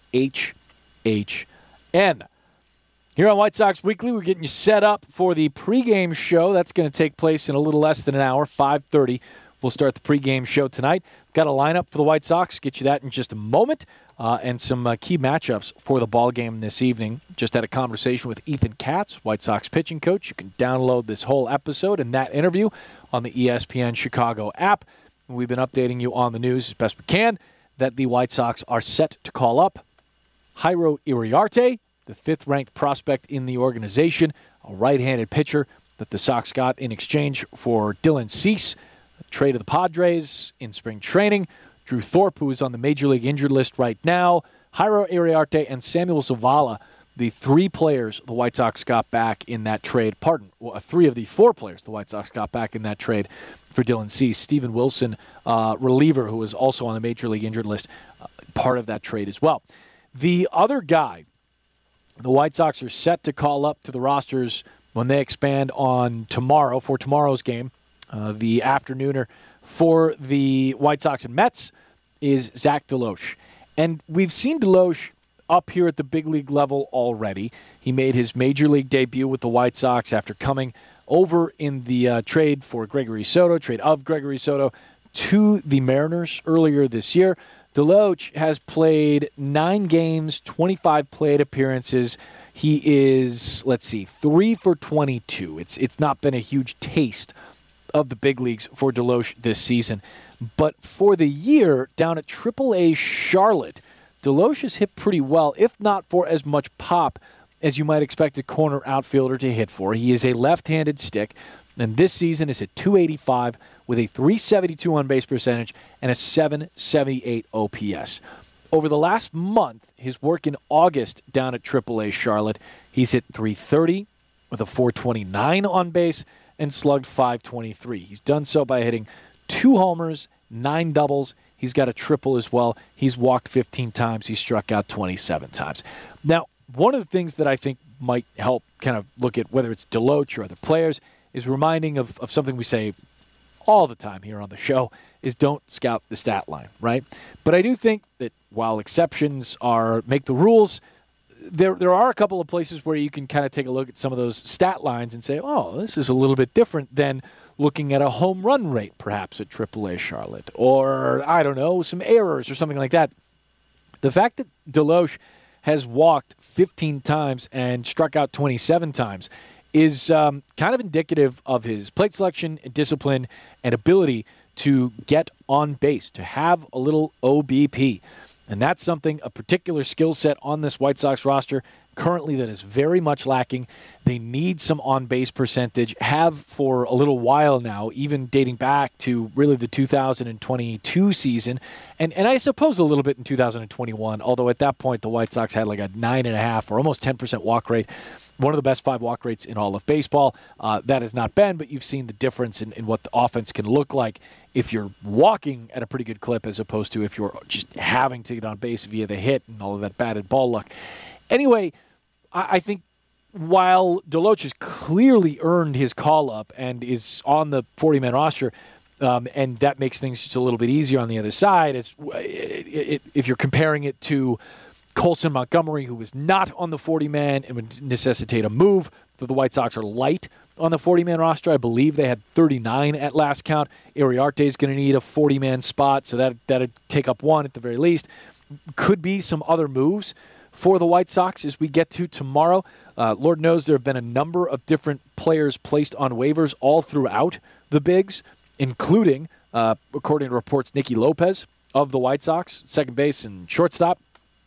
HHN. Here on White Sox Weekly, we're getting you set up for the pregame show. That's going to take place in a little less than an hour, five thirty. We'll start the pregame show tonight. Got a lineup for the White Sox. Get you that in just a moment. Uh, and some uh, key matchups for the ball game this evening. Just had a conversation with Ethan Katz, White Sox pitching coach. You can download this whole episode and that interview on the E S P N Chicago app. We've been updating you on the news as best we can that the White Sox are set to call up Jairo Iriarte, the fifth-ranked prospect in the organization, a right-handed pitcher that the Sox got in exchange for Dylan Cease, a trade of the Padres in spring training. Drew Thorpe, who is on the Major League injured list right now, Jairo Iriarte, and Samuel Zavala, the three players the White Sox got back in that trade. Pardon, well, three of the four players the White Sox got back in that trade for Dylan Cease. Steven Wilson, uh, reliever, who is also on the Major League injured list, uh, part of that trade as well. The other guy the White Sox are set to call up to the rosters when they expand on tomorrow, for tomorrow's game, uh, the afternooner for the White Sox and Mets, is Zach DeLoach. And we've seen DeLoach up here at the big league level already. He made his Major League debut with the White Sox after coming over in the uh, trade for Gregory Soto, trade of Gregory Soto, to the Mariners earlier this year. DeLoach has played nine games, twenty-five plate appearances. He is, let's see, three for twenty-two. It's it's not been a huge taste of the big leagues for DeLoach this season. But for the year, down at triple A Charlotte, DeLoach has hit pretty well, if not for as much pop as you might expect a corner outfielder to hit for. He is a left-handed stick, and this season is at two eighty-five with a three seventy-two on-base percentage and a seven seventy-eight O P S. Over the last month, his work in August down at triple A Charlotte, he's hit three thirty with a four twenty-nine on base and slugged five twenty-three. He's done so by hitting two homers, nine doubles. He's got a triple as well. He's walked fifteen times. He's struck out twenty-seven times. Now, one of the things that I think might help kind of look at whether it's DeLoach or other players is reminding of, of something we say all the time here on the show, is don't scout the stat line, right? But I do think that while exceptions are make the rules, there there are a couple of places where you can kind of take a look at some of those stat lines and say, oh, this is a little bit different than looking at a home run rate perhaps at triple A Charlotte, or, I don't know, some errors or something like that. The fact that DeLoach has walked fifteen times and struck out twenty-seven times is um, kind of indicative of his plate selection, and discipline, and ability to get on base, to have a little O B P. And that's something, a particular skill set on this White Sox roster currently that is very much lacking. They need some on-base percentage, have for a little while now, even dating back to really the two thousand twenty-two season, and, and I suppose a little bit in two thousand twenty-one, although at that point the White Sox had like a nine point five or almost ten percent walk rate. One of the best five walk rates in all of baseball. Uh, that has not been, but you've seen the difference in, in what the offense can look like if you're walking at a pretty good clip as opposed to if you're just having to get on base via the hit and all of that batted ball luck. Anyway, I, I think while DeLoach has clearly earned his call-up and is on the forty-man roster, um, and that makes things just a little bit easier on the other side, as it, it, if you're comparing it to Colson Montgomery, who is not on the forty-man and would necessitate a move. The White Sox are light on the forty-man roster. I believe they had thirty-nine at last count. Iriarte is going to need a forty-man spot, so that that'd take up one at the very least. Could be some other moves for the White Sox as we get to tomorrow. Uh, Lord knows there have been a number of different players placed on waivers all throughout the Bigs, including, uh, according to reports, Nicky Lopez of the White Sox, second base and shortstop.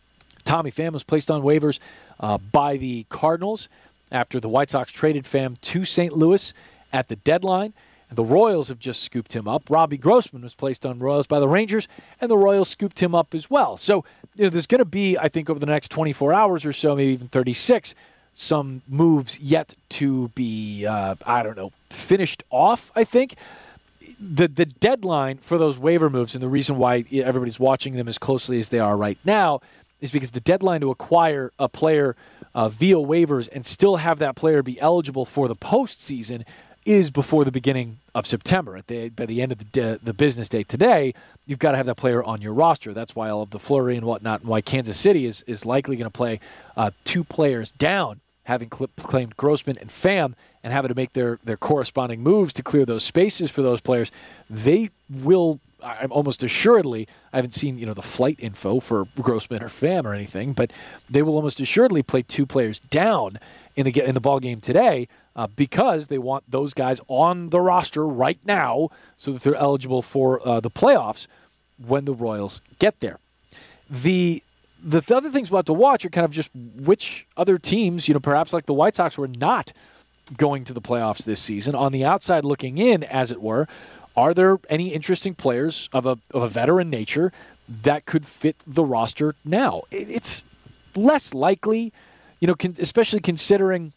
Tommy Pham was placed on waivers uh, by the Cardinals after the White Sox traded Pham to Saint Louis at the deadline. And the Royals have just scooped him up. Robbie Grossman was placed on Royals by the Rangers, and the Royals scooped him up as well. So you know, there's going to be, I think, over the next twenty-four hours or so, maybe even thirty-six, some moves yet to be, uh, I don't know, finished off, I think. The the deadline for those waiver moves, and the reason why everybody's watching them as closely as they are right now, is because the deadline to acquire a player uh, via waivers and still have that player be eligible for the postseason is before the beginning of September. At the, by the end of the, de- the business day today, you've got to have that player on your roster. That's why all of the flurry and whatnot, and why Kansas City is, is likely going to play uh, two players down, having cl- claimed Grossman and Pham, and having to make their, their corresponding moves to clear those spaces for those players. They will, I'm almost assuredly, I haven't seen you know the flight info for Grossman or Pham or anything, but they will almost assuredly play two players down in the in the ball game today uh, because they want those guys on the roster right now so that they're eligible for uh, the playoffs when the Royals get there. The the other things we'll have to watch are kind of just which other teams, you know, perhaps like the White Sox, were not going to the playoffs this season. On the outside looking in, as it were, are there any interesting players of a of a veteran nature that could fit the roster now? It's less likely, you know, con- especially considering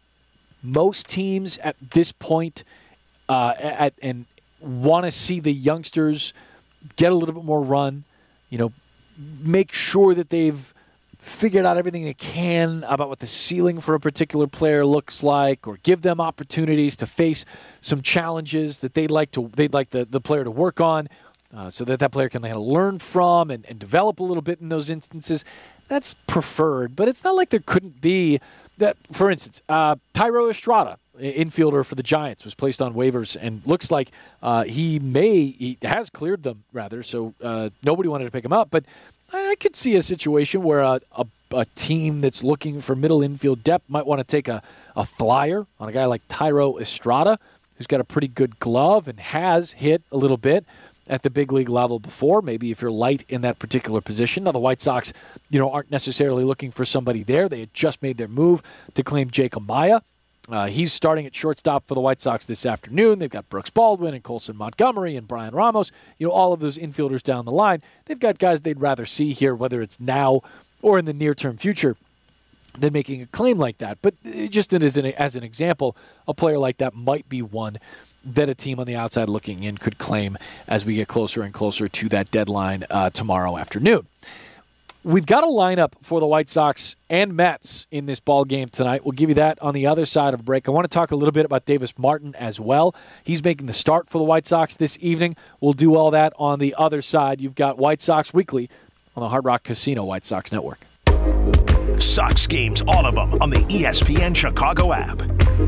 most teams at this point uh, at, and want to see the youngsters get a little bit more run, you know, make sure that they've figured out everything they can about what the ceiling for a particular player looks like, or give them opportunities to face some challenges that they'd like to they'd like the, the player to work on, uh, so that that player can kind of learn from and, and develop a little bit in those instances. That's preferred, but it's not like there couldn't be that. For instance, uh, Thairo Estrada, infielder for the Giants, was placed on waivers and looks like uh, he may he has cleared them rather. So uh, nobody wanted to pick him up, but I could see a situation where a, a, a team that's looking for middle infield depth might want to take a, a flyer on a guy like Thairo Estrada, who's got a pretty good glove and has hit a little bit at the big league level before. Maybe if you're light in that particular position. Now, the White Sox, you know, aren't necessarily looking for somebody there. They had just made their move to claim Jake Amaya. Uh, he's starting at shortstop for the White Sox this afternoon. They've got Brooks Baldwin and Colson Montgomery and Brian Ramos. You know, all of those infielders down the line. They've got guys they'd rather see here, whether it's now or in the near-term future, than making a claim like that. But just as an, as an example, a player like that might be one that a team on the outside looking in could claim as we get closer and closer to that deadline uh, tomorrow afternoon. We've got a lineup for the White Sox and Mets in this ball game tonight. We'll give you that on the other side of a break. I want to talk a little bit about Davis Martin as well. He's making the start for the White Sox this evening. We'll do all that on the other side. You've got White Sox Weekly on the Hard Rock Casino White Sox Network. Sox games, all of them, on the E S P N Chicago app.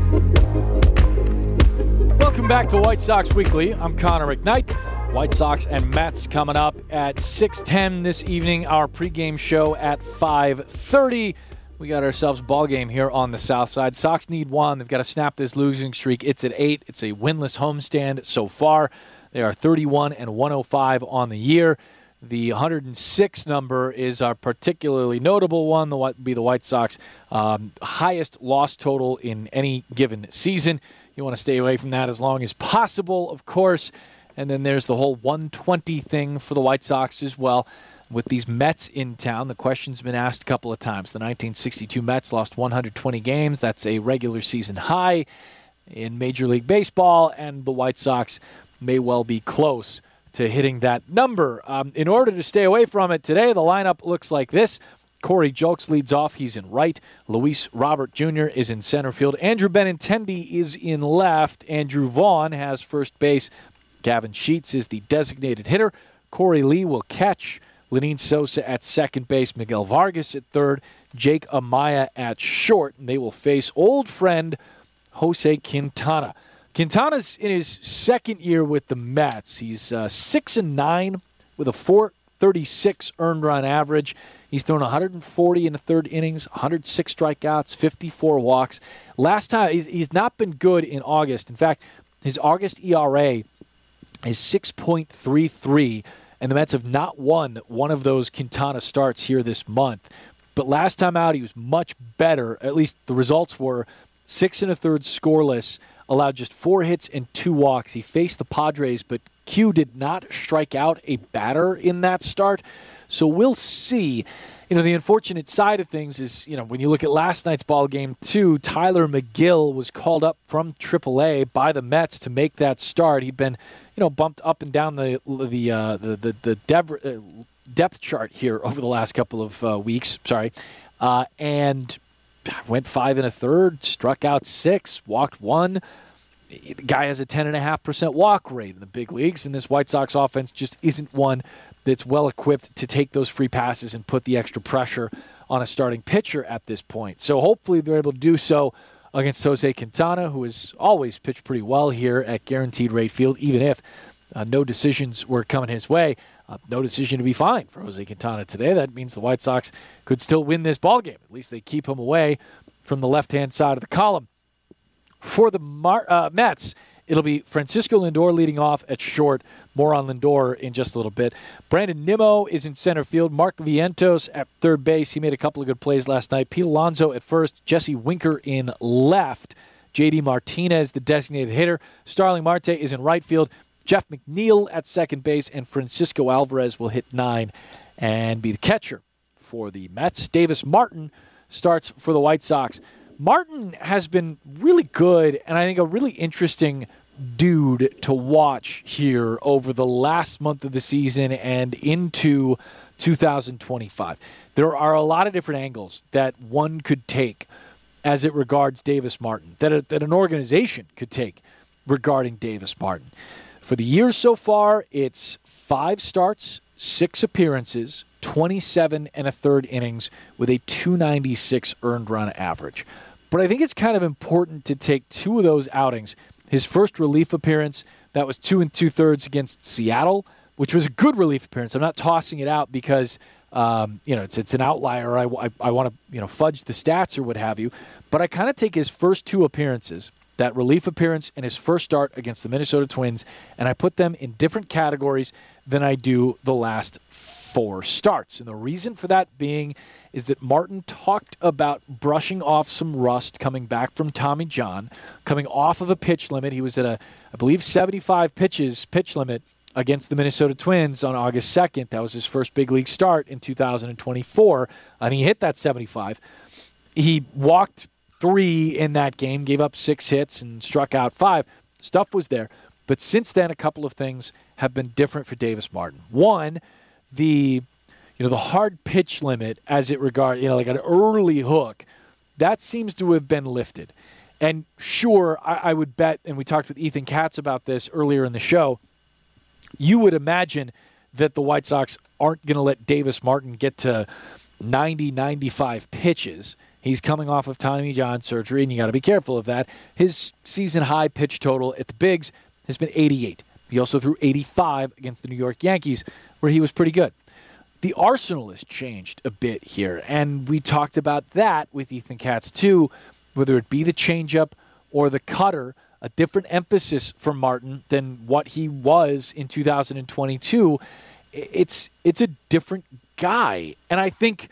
Welcome back to White Sox Weekly. I'm Connor McKnight. White Sox and Mets coming up at six ten this evening. Our pregame show at five thirty. We got ourselves a ball game here on the south side. Sox need one. They've got to snap this losing streak. It's at eight. It's a winless homestand so far. They are thirty-one and one oh five on the year. The one hundred six number is a particularly notable one. The would be the White Sox um, highest loss total in any given season. You want to stay away from that as long as possible, of course. And then there's the whole one twenty thing for the White Sox as well. With these Mets in town, the question's been asked a couple of times. The nineteen sixty-two Mets lost one hundred twenty games. That's a regular season high in Major League Baseball, and the White Sox may well be close to hitting that number. Um, in order to stay away from it today, the lineup looks like this. Corey Julks leads off. He's in right. Luis Robert Junior is in center field. Andrew Benintendi is in left. Andrew Vaughn has first base. Gavin Sheets is the designated hitter. Corey Lee will catch. Lenine Sosa at second base. Miguel Vargas at third. Jake Amaya at short. And they will face old friend Jose Quintana. Quintana's in his second year with the Mets. He's uh, six and nine with a four thirty-six earned run average. He's thrown one hundred forty in the third innings, one hundred six strikeouts, fifty-four walks. Last time, he's, he's not been good in August. In fact, his August E R A is six point three three, and the Mets have not won one of those Quintana starts here this month. But last time out, he was much better. At least the results were six and a third scoreless, allowed just four hits and two walks. He faced the Padres, but Q did not strike out a batter in that start. So we'll see. you know, the unfortunate side of things is, you know, when you look at last night's ball game too, Tyler McGill was called up from triple A by the Mets to make that start. He'd been, you know, bumped up and down the the uh, the the, the dev, uh, depth chart here over the last couple of uh, weeks. Sorry, uh, and went five and a third, struck out six, walked one. The guy has a ten point five percent walk rate in the big leagues, and this White Sox offense just isn't one that's well-equipped to take those free passes and put the extra pressure on a starting pitcher at this point. So hopefully they're able to do so against Jose Quintana, who has always pitched pretty well here at Guaranteed Rate Field, even if uh, no decisions were coming his way. Uh, no decision to be fine for Jose Quintana today. That means the White Sox could still win this ballgame. At least they keep him away from the left-hand side of the column. For the Mar- uh, Mets, it'll be Francisco Lindor leading off at short. More on Lindor in just a little bit. Brandon Nimmo is in center field. Mark Vientos at third base. He made a couple of good plays last night. Pete Alonso at first. Jesse Winker in left. J D Martinez, the designated hitter. Starling Marte is in right field. Jeff McNeil at second base. And Francisco Alvarez will hit nine and be the catcher for the Mets. Davis Martin starts for the White Sox. Martin has been really good, and I think a really interesting dude to watch here over the last month of the season and into two thousand twenty-five. There are a lot of different angles that one could take as it regards Davis Martin, that, a, that an organization could take regarding Davis Martin. For the year so far, it's five starts, six appearances, twenty-seven and a third innings with a two ninety-six earned run average. But I think it's kind of important to take two of those outings. His first relief appearance, that was two and two-thirds against Seattle, which was a good relief appearance. I'm not tossing it out because um, you know it's it's an outlier. I, I, I want to you know fudge the stats or what have you. But I kind of take his first two appearances, that relief appearance and his first start against the Minnesota Twins, and I put them in different categories than I do the last four starts. And the reason for that being is that Martin talked about brushing off some rust coming back from Tommy John, coming off of a pitch limit. He was at a, I believe, seventy-five pitches pitch limit against the Minnesota Twins on August second. That was his first big league start in two thousand twenty-four, and he hit that seventy-five. He walked three in that game, gave up six hits, and struck out five. Stuff was there. But since then, a couple of things have been different for Davis Martin. One, the you know the hard pitch limit as it regard you know like an early hook, that seems to have been lifted. And sure, I, I would bet, and we talked with Ethan Katz about this earlier in the show, you would imagine that the White Sox aren't going to let Davis Martin get to ninety, ninety-five pitches. He's coming off of Tommy John surgery, and you got to be careful of that. His season-high pitch total at the Bigs has been eighty-eight. He also threw eighty-five against the New York Yankees, where he was pretty good. The arsenal has changed a bit here, and we talked about that with Ethan Katz too, whether it be the changeup or the cutter, a different emphasis for Martin than what he was in two thousand twenty-two. It's it's a different guy, and I think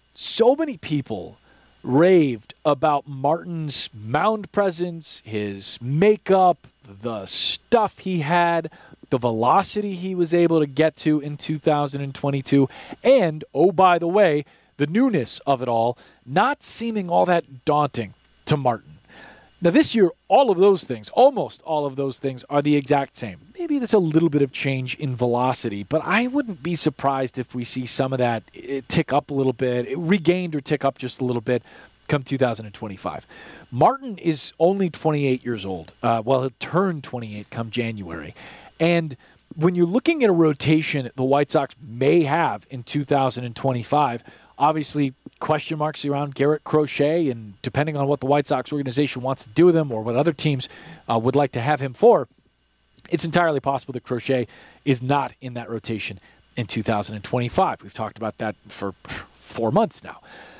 so many people raved about Martin's mound presence, his makeup, the stuff he had, the velocity he was able to get to in two thousand twenty-two, and, oh, by the way, the newness of it all, not seeming all that daunting to Martin. Now, this year, all of those things, almost all of those things, are the exact same. Maybe there's a little bit of change in velocity, but I wouldn't be surprised if we see some of that tick up a little bit, regained or tick up just a little bit come two thousand twenty-five. Martin is only twenty-eight years old. Uh, well, he'll turn twenty-eight come January. And when you're looking at a rotation the White Sox may have in two thousand twenty-five, obviously question marks around Garrett Crochet, and depending on what the White Sox organization wants to do with him or what other teams uh, would like to have him for, it's entirely possible that Crochet is not in that rotation in two thousand twenty-five. We've talked about that for four months now.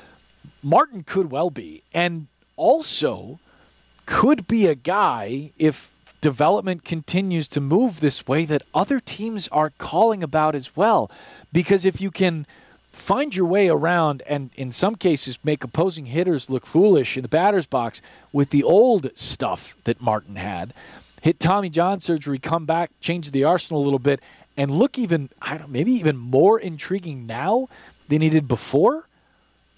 Martin could well be, and also could be a guy, if development continues to move this way, that other teams are calling about as well. Because if you can find your way around and in some cases make opposing hitters look foolish in the batter's box with the old stuff that Martin had, hit Tommy John surgery, come back, change the arsenal a little bit, and look even, I don't know, maybe even more intriguing now than he did before,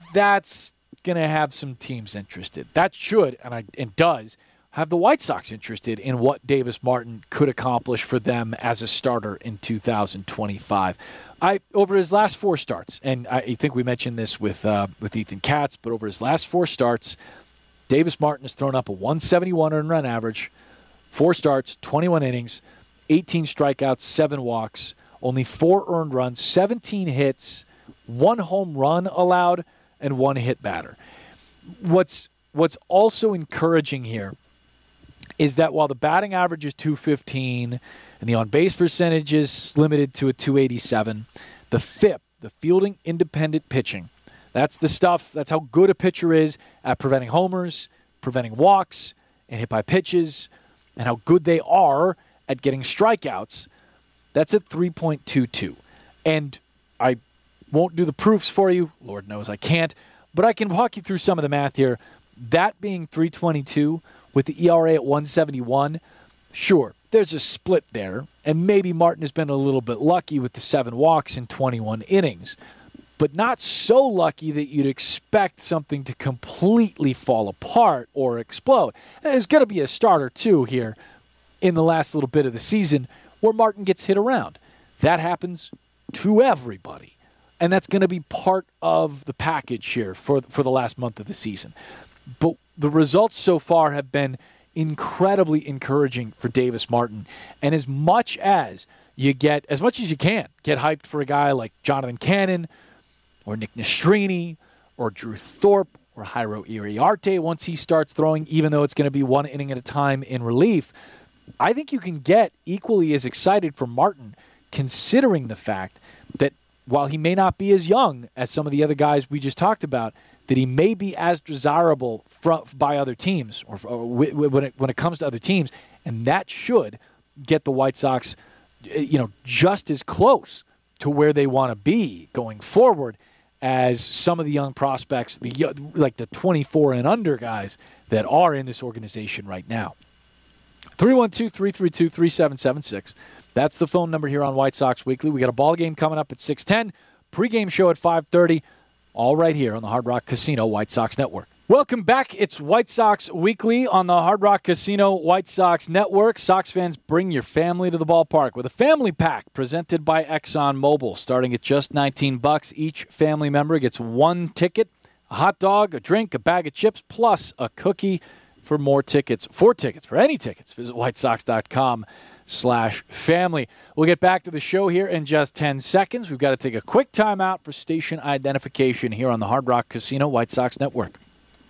that's going to have some teams interested. That should, and, I, and does, have the White Sox interested in what Davis Martin could accomplish for them as a starter in two thousand twenty-five. I over his last four starts, and I think we mentioned this with uh, with Ethan Katz, but over his last four starts, Davis Martin has thrown up a one seventy-one earned run average, four starts, twenty-one innings, eighteen strikeouts, seven walks, only four earned runs, seventeen hits, one home run allowed, and one hit batter. What's what's also encouraging here is that while the batting average is two fifteen and the on-base percentage is limited to a two eighty-seven, the F I P, the fielding independent pitching, that's the stuff, that's how good a pitcher is at preventing homers, preventing walks, and hit by pitches, and how good they are at getting strikeouts, that's at three point two two. And I won't do the proofs for you. Lord knows I can't. But I can walk you through some of the math here. That being three twenty-two with the E R A at one seventy-one, sure, there's a split there. And maybe Martin has been a little bit lucky with the seven walks in twenty-one innings. But not so lucky that you'd expect something to completely fall apart or explode. And there's going to be a starter, too, here in the last little bit of the season where Martin gets hit around. That happens to everybody. And that's going to be part of the package here for, for the last month of the season. But the results so far have been incredibly encouraging for Davis Martin. And as much as you get, as much as you can, get hyped for a guy like Jonathan Cannon or Nick Nastrini or Drew Thorpe or Jairo Iriarte once he starts throwing, even though it's going to be one inning at a time in relief, I think you can get equally as excited for Martin, considering the fact that while he may not be as young as some of the other guys we just talked about, that he may be as desirable from, by other teams or, or when it, when it comes to other teams, and that should get the White Sox, you know, just as close to where they want to be going forward as some of the young prospects, the like the twenty-four and under guys that are in this organization right now. three one two, three three two, three seven seven six. That's the phone number here on White Sox Weekly. We got a ball game coming up at six ten, pregame show at five thirty, all right here on the Hard Rock Casino White Sox Network. Welcome back. It's White Sox Weekly on the Hard Rock Casino White Sox Network. Sox fans, bring your family to the ballpark with a family pack presented by ExxonMobil. Starting at just nineteen bucks, each family member gets one ticket, a hot dog, a drink, a bag of chips, plus a cookie. For more tickets, for tickets, for any tickets, visit white sox dot com slash family. We'll get back to the show here in just ten seconds. We've got to take a quick timeout for station identification here on the Hard Rock Casino White Sox Network.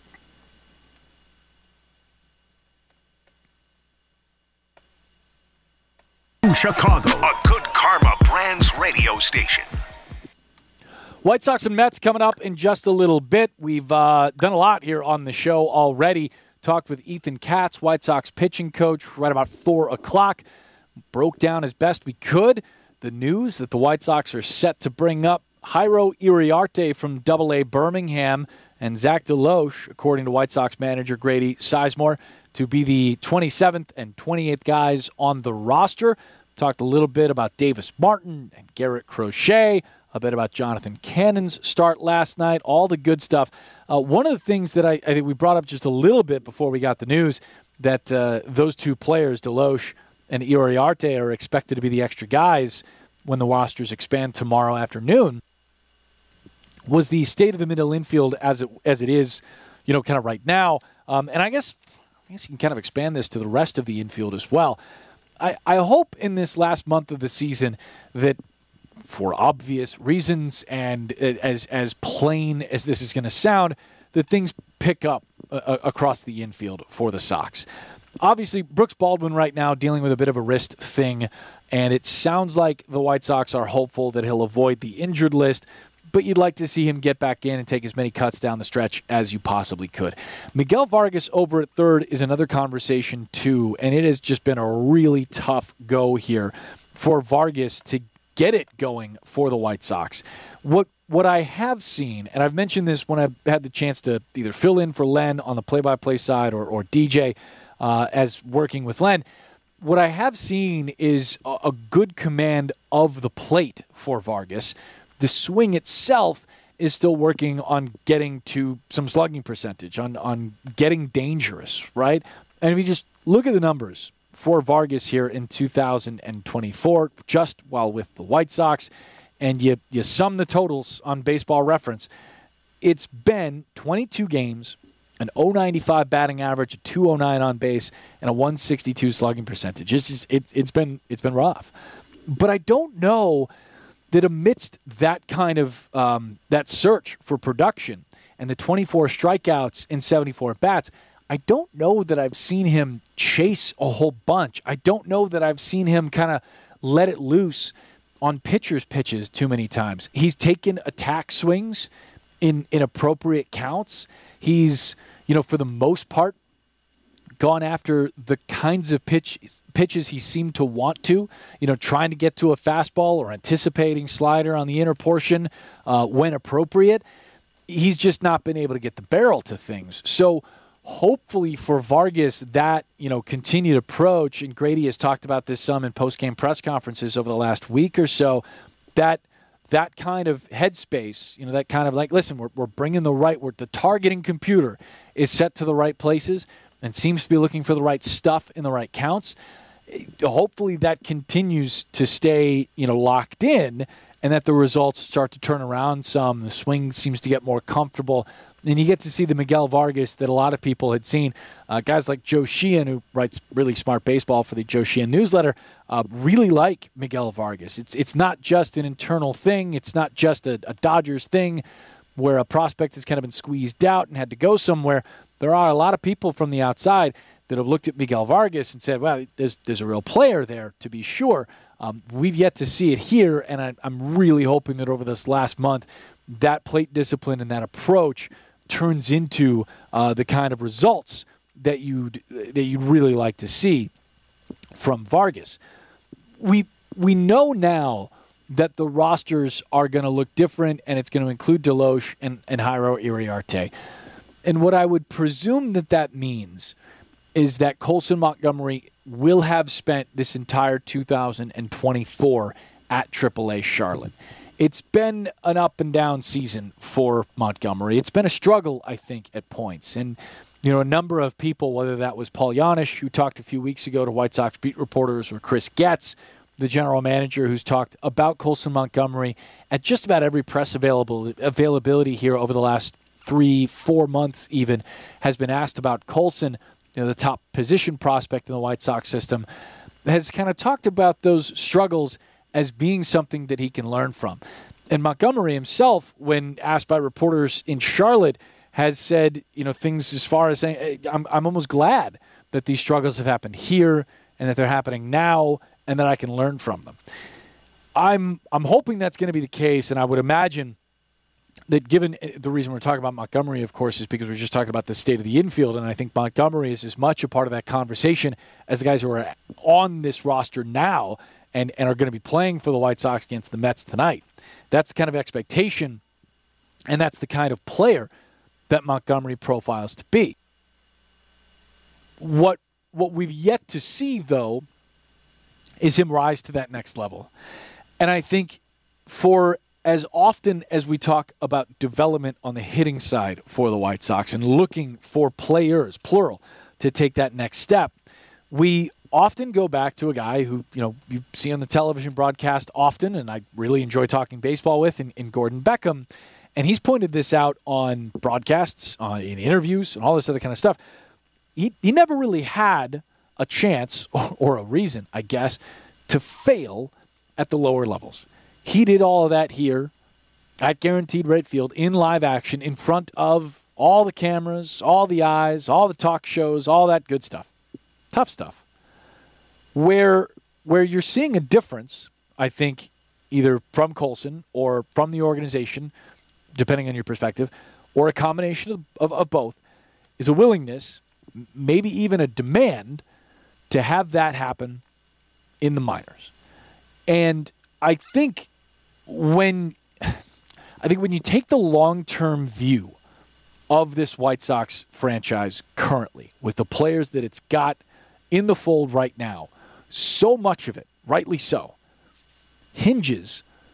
Chicago, a Good Karma Brands radio station. White Sox and Mets coming up in just a little bit. We've uh, done a lot here on the show already. Talked with Ethan Katz, White Sox pitching coach, right about four o'clock. Broke down as best we could the news that the White Sox are set to bring up Jairo Iriarte from double A Birmingham and Zach DeLoach, according to White Sox manager Grady Sizemore, to be the twenty-seventh and twenty-eighth guys on the roster. Talked a little bit about Davis Martin and Garrett Crochet, a bit about Jonathan Cannon's start last night, all the good stuff. Uh, one of the things that I, I think we brought up just a little bit before we got the news, that uh, those two players, DeLoach and Iriarte, are expected to be the extra guys when the rosters expand tomorrow afternoon, was the state of the middle infield as it as it is, you know, kind of right now. Um, and I guess I guess you can kind of expand this to the rest of the infield as well. I, I hope in this last month of the season that, for obvious reasons and as as plain as this is going to sound, that things pick up uh, across the infield for the Sox. Obviously, Brooks Baldwin right now dealing with a bit of a wrist thing, and it sounds like the White Sox are hopeful that he'll avoid the injured list, but you'd like to see him get back in and take as many cuts down the stretch as you possibly could. Miguel Vargas over at third is another conversation too, and it has just been a really tough go here for Vargas to get it going for the White Sox. What what I have seen, and I've mentioned this when I've had the chance to either fill in for Len on the play-by-play side or, or D J uh, as working with Len, what I have seen is a, a good command of the plate for Vargas. The swing itself is still working on getting to some slugging percentage, on, on getting dangerous, right? And if you just look at the numbers for Vargas here in two thousand twenty-four, just while with the White Sox, and you, you sum the totals on Baseball Reference, it's been twenty-two games, an oh ninety-five batting average, a two oh nine on base, and a one sixty-two slugging percentage. It's, just, it, it's been it's been rough. But I don't know that amidst that kind of um, that search for production and the twenty-four strikeouts in seventy-four at-bats, I don't know that I've seen him chase a whole bunch. I don't know that I've seen him kind of let it loose on pitchers' pitches too many times. He's taken attack swings in inappropriate counts. He's, you know, for the most part, gone after the kinds of pitch, pitches he seemed to want to, you know, trying to get to a fastball or anticipating slider on the inner portion uh, when appropriate. He's just not been able to get the barrel to things. So hopefully for Vargas, that, you know, continued approach, and Grady has talked about this some in post-game press conferences over the last week or so, that that kind of headspace, you know, that kind of like, listen, we're, we're bringing the right, we're, the targeting computer is set to the right places and seems to be looking for the right stuff in the right counts. Hopefully that continues to stay, you know, locked in, and that the results start to turn around some. The swing seems to get more comfortable. And you get to see the Miguel Vargas that a lot of people had seen. Uh, guys like Joe Sheehan, who writes really smart baseball for the Joe Sheehan newsletter, uh, really like Miguel Vargas. It's it's not just an internal thing. It's not just a, a Dodgers thing where a prospect has kind of been squeezed out and had to go somewhere. There are a lot of people from the outside that have looked at Miguel Vargas and said, well, there's, there's a real player there, to be sure. Um, we've yet to see it here, and I, I'm really hoping that over this last month, that plate discipline and that approach turns into uh, the kind of results that you'd that you'd really like to see from Vargas. We we know now that the rosters are going to look different, and it's going to include Deloche and, and Jairo Iriarte. And what I would presume that that means is that Colson Montgomery will have spent this entire two thousand twenty-four at triple A Charlotte. It's been an up and down season for Montgomery. It's been a struggle, I think, at points. And, you know, a number of people, whether that was Paul Janisch, who talked a few weeks ago to White Sox beat reporters, or Chris Getz, the general manager, who's talked about Colson Montgomery at just about every press available availability here over the last three, four months even, has been asked about Colson, you know, the top position prospect in the White Sox system, has kind of talked about those struggles as being something that he can learn from. And Montgomery himself, when asked by reporters in Charlotte, has said, you know, things as far as saying, I'm, I'm almost glad that these struggles have happened here and that they're happening now and that I can learn from them. I'm I'm hoping that's going to be the case, and I would imagine that given the reason we're talking about Montgomery, of course, is because we're just talking about the state of the infield, and I think Montgomery is as much a part of that conversation as the guys who are on this roster now and, and are going to be playing for the White Sox against the Mets tonight. That's the kind of expectation, and that's the kind of player that Montgomery profiles to be. What what we've yet to see, though, is him rise to that next level. And I think for as often as we talk about development on the hitting side for the White Sox and looking for players, plural, to take that next step, we often go back to a guy who, you know, you see on the television broadcast often, and I really enjoy talking baseball with, in, in Gordon Beckham. And he's pointed this out on broadcasts, on, in interviews, and all this other kind of stuff. He, he never really had a chance, or, or a reason, I guess, to fail at the lower levels. He did all of that here at Guaranteed Rate Field in live action in front of all the cameras, all the eyes, all the talk shows, all that good stuff. Tough stuff. Where where you're seeing a difference, I think, either from Colson or from the organization, depending on your perspective, or a combination of, of, of both, is a willingness, maybe even a demand, to have that happen in the minors. And I think when I think when you take the long-term view of this White Sox franchise currently, with the players that it's got in the fold right now, so much of it, rightly so, hinges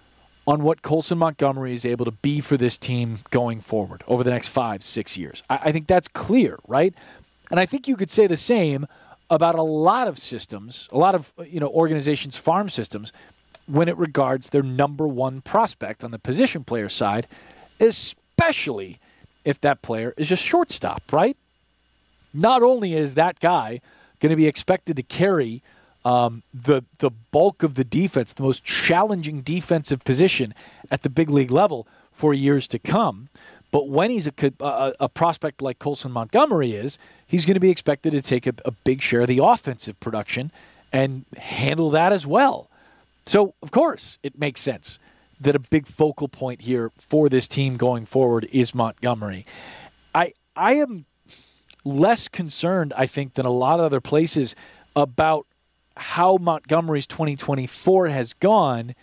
on what Colson Montgomery is able to be for this team going forward over the next five, six years. I, I think that's clear, right? And I think you could say the same about a lot of systems, a lot of you know organizations' farm systems, when it regards their number one prospect on the position player side, especially if that player is a shortstop, right? Not only is that guy going to be expected to carry um, the the bulk of the defense, the most challenging defensive position at the big league level for years to come, but when he's a, a, a prospect like Colson Montgomery is, he's going to be expected to take a, a big share of the offensive production and handle that as well. So, of course, it makes sense that a big focal point here for this team going forward is Montgomery. I I am less concerned, I think, than a lot of other places about how Montgomery's twenty twenty-four has gone,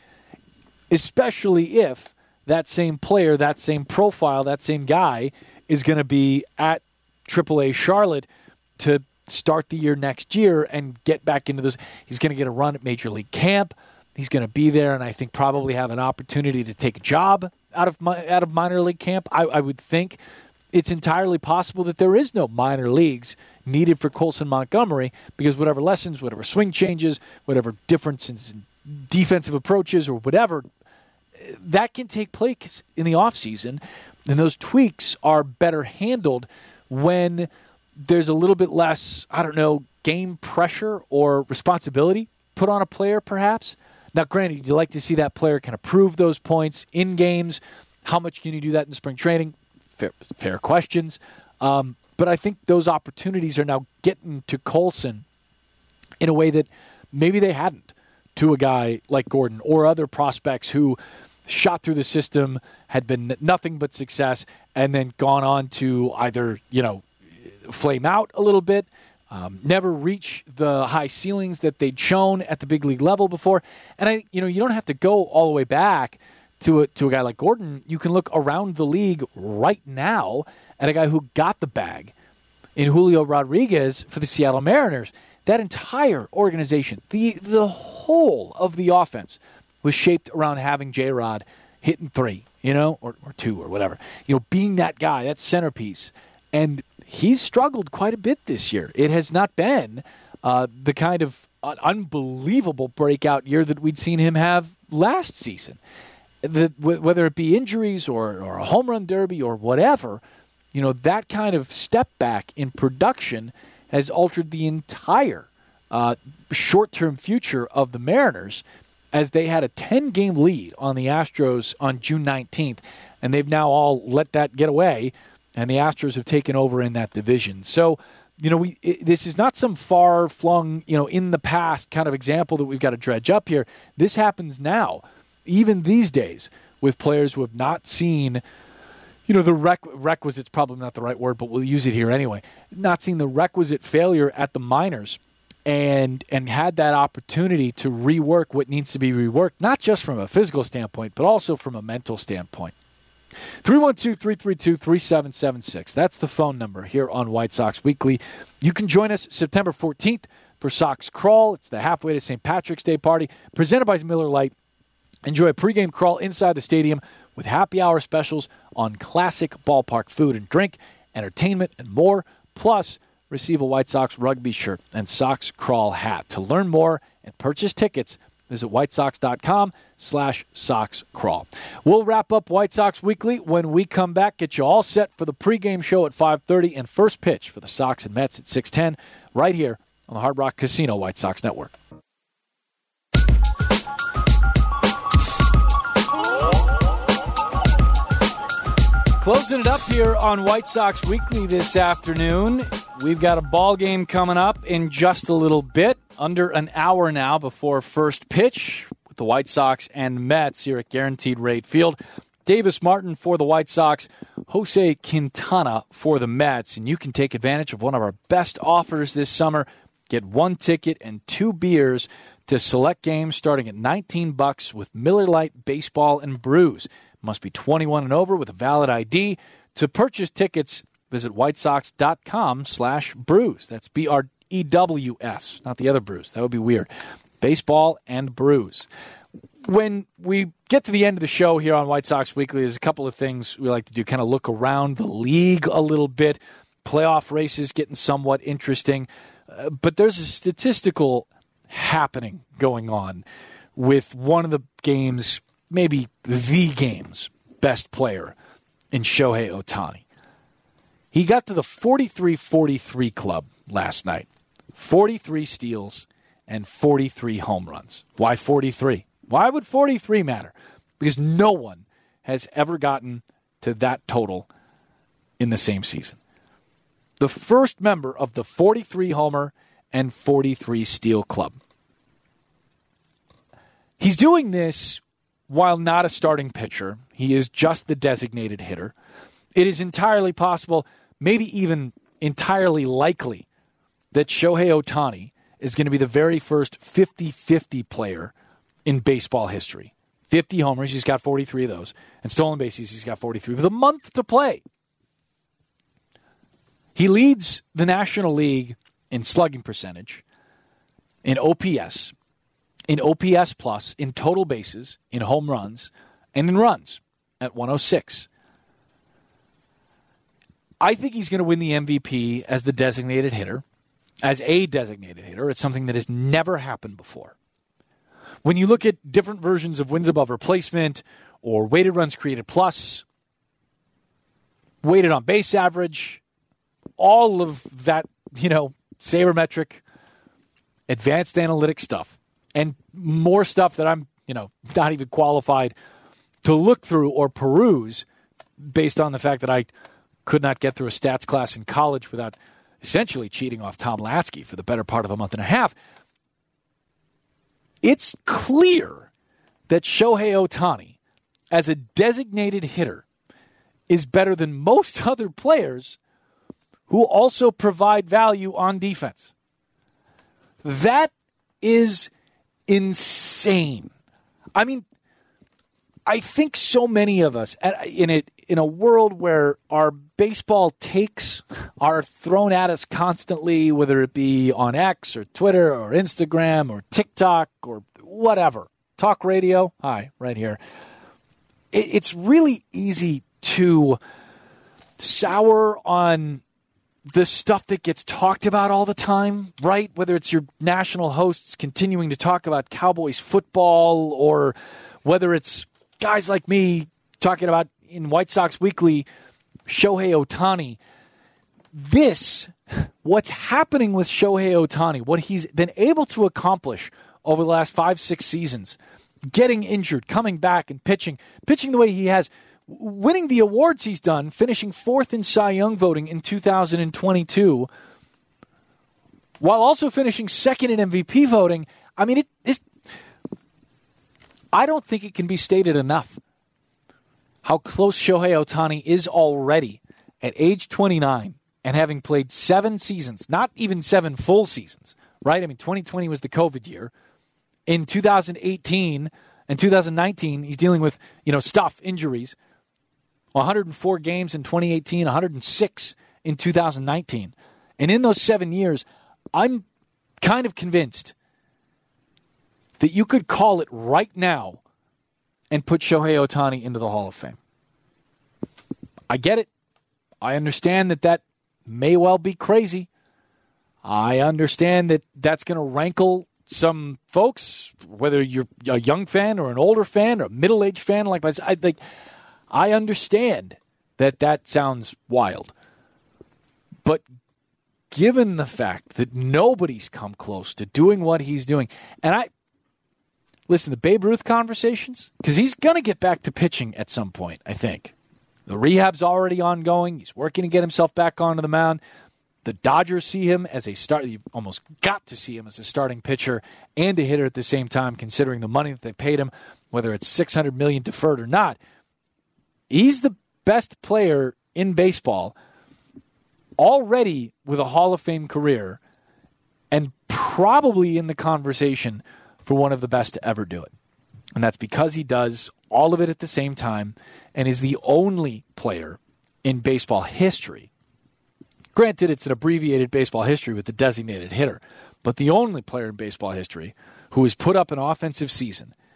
especially if that same player, that same profile, that same guy is going to be at triple A Charlotte to start the year next year and get back into this. He's going to get a run at Major League Camp. He's going to be there and I think probably have an opportunity to take a job out of out of minor league camp. I, I would think it's entirely possible that there is no minor leagues needed for Colson Montgomery because whatever lessons, whatever swing changes, whatever differences in defensive approaches or whatever, that can take place in the offseason, and those tweaks are better handled when there's a little bit less, I don't know, game pressure or responsibility put on a player perhaps. Now, granted, you'd like to see that player kind of prove those points in games. How much can you do that in spring training? Fair, fair questions. Um, but I think those opportunities are now getting to Colson in a way that maybe they hadn't to a guy like Gordon or other prospects who shot through the system, had been nothing but success, and then gone on to either, you know, flame out a little bit, Um, never reach the high ceilings that they'd shown at the big league level before. And I, you know, you don't have to go all the way back to a, to a guy like Gordon. You can look around the league right now at a guy who got the bag in Julio Rodriguez for the Seattle Mariners. That entire organization, the the whole of the offense was shaped around having J-Rod hitting three, you know, or, or two or whatever. You know, being that guy, that centerpiece. And he's struggled quite a bit this year. It has not been uh, the kind of uh, unbelievable breakout year that we'd seen him have last season. The, w- whether it be injuries or, or a home run derby or whatever, you know, that kind of step back in production has altered the entire uh, short-term future of the Mariners as they had a ten-game lead on the Astros on June nineteenth, and they've now all let that get away, and the Astros have taken over in that division. So, you know, we it, this is not some far-flung, you know, in the past kind of example that we've got to dredge up here. This happens now, even these days, with players who have not seen, you know, the req- requisites, probably not the right word, but we'll use it here anyway, not seen the requisite failure at the minors and and had that opportunity to rework what needs to be reworked, not just from a physical standpoint, but also from a mental standpoint. three one two, three three two, three seven seven six. That's the phone number here on White Sox Weekly. You can join us September fourteenth for Sox Crawl. It's the halfway to Saint Patrick's Day party presented by Miller Lite. Enjoy a pregame crawl inside the stadium with happy hour specials on classic ballpark food and drink, entertainment, and more. Plus, receive a White Sox rugby shirt and Sox Crawl hat. To learn more and purchase tickets, visit whitesox.com slash Sox Crawl. We'll wrap up White Sox Weekly when we come back. Get you all set for the pregame show at five thirty and first pitch for the Sox and Mets at six ten right here on the Hard Rock Casino White Sox Network. Closing it up here on White Sox Weekly this afternoon. We've got a ball game coming up in just a little bit, under an hour now before first pitch with the White Sox and Mets here at Guaranteed Rate Field. Davis Martin for the White Sox, Jose Quintana for the Mets, and you can take advantage of one of our best offers this summer. Get one ticket and two beers to select games starting at nineteen bucks with Miller Lite Baseball and Brews. Must be twenty-one and over with a valid I D. To purchase tickets, visit whitesox.com slash brews. That's B R E W S, not the other brews. That would be weird. Baseball and Brews. when we get to the end of the show here on White Sox Weekly, there's a couple of things we like to do, kind of look around the league a little bit. Playoff races getting somewhat interesting. Uh, but there's a statistical happening going on with one of the game's, maybe the game's, best player in Shohei Ohtani. He got to the forty-three forty-three club last night. forty-three steals and forty-three home runs. Why forty-three? Why would forty-three matter? Because no one has ever gotten to that total in the same season. The first member of the forty-three homer and forty-three steal club. He's doing this while not a starting pitcher. He is just the designated hitter. It is entirely possible, maybe even entirely likely, that Shohei Ohtani is going to be the very first fifty-fifty player in baseball history. fifty homers, he's got forty-three of those. And stolen bases, he's got forty-three. With a month to play. He leads the National League in slugging percentage, in O P S, in O P S plus, in total bases, in home runs, and in runs at one oh six. I think he's going to win the M V P as the designated hitter, as a designated hitter. It's something that has never happened before. When you look at different versions of wins above replacement or weighted runs created plus, weighted on base average, all of that, you know, sabermetric, advanced analytic stuff, and more stuff that I'm, you know, not even qualified to look through or peruse based on the fact that I could not get through a stats class in college without essentially cheating off Tom Latsky for the better part of a month and a half. It's clear that Shohei Ohtani, as a designated hitter, is better than most other players who also provide value on defense. That is insane. I mean, I think so many of us, in a, in a world where our baseball takes are thrown at us constantly, whether it be on X or Twitter or Instagram or TikTok or whatever, talk radio, hi, right here. It, it's really easy to sour on the stuff that gets talked about all the time, right? Whether it's your national hosts continuing to talk about Cowboys football or whether it's guys like me talking about in White Sox Weekly, Shohei Ohtani. This, what's happening with Shohei Ohtani, what he's been able to accomplish over the last five, six seasons, getting injured, coming back and pitching, pitching the way he has, winning the awards he's done, finishing fourth in Cy Young voting in two thousand twenty-two, while also finishing second in M V P voting. I mean, it is. I don't think it can be stated enough how close Shohei Ohtani is already at age twenty-nine and having played seven seasons, not even seven full seasons, right? I mean, twenty twenty was the COVID year. In two thousand eighteen and two thousand nineteen, he's dealing with, you know, stuff, injuries. one hundred four games in twenty eighteen, one hundred six in two thousand nineteen. And in those seven years, I'm kind of convinced that you could call it right now and put Shohei Ohtani into the Hall of Fame. I get it. I understand that that may well be crazy. I understand that that's going to rankle some folks, whether you're a young fan or an older fan or a middle-aged fan like myself. I think I understand that that sounds wild. But given the fact that nobody's come close to doing what he's doing, and I listen to Babe Ruth conversations, because he's going to get back to pitching at some point, I think. The rehab's already ongoing. He's working to get himself back onto the mound. The Dodgers see him as a start. You almost got to see him as a starting pitcher and a hitter at the same time, considering the money that they paid him, whether it's six hundred million dollars deferred or not. He's the best player in baseball already with a Hall of Fame career and probably in the conversation for one of the best to ever do it. And that's because he does all of it at the same time and is the only player in baseball history. Granted, it's an abbreviated baseball history with the designated hitter, but the only player in baseball history who has put up an offensive season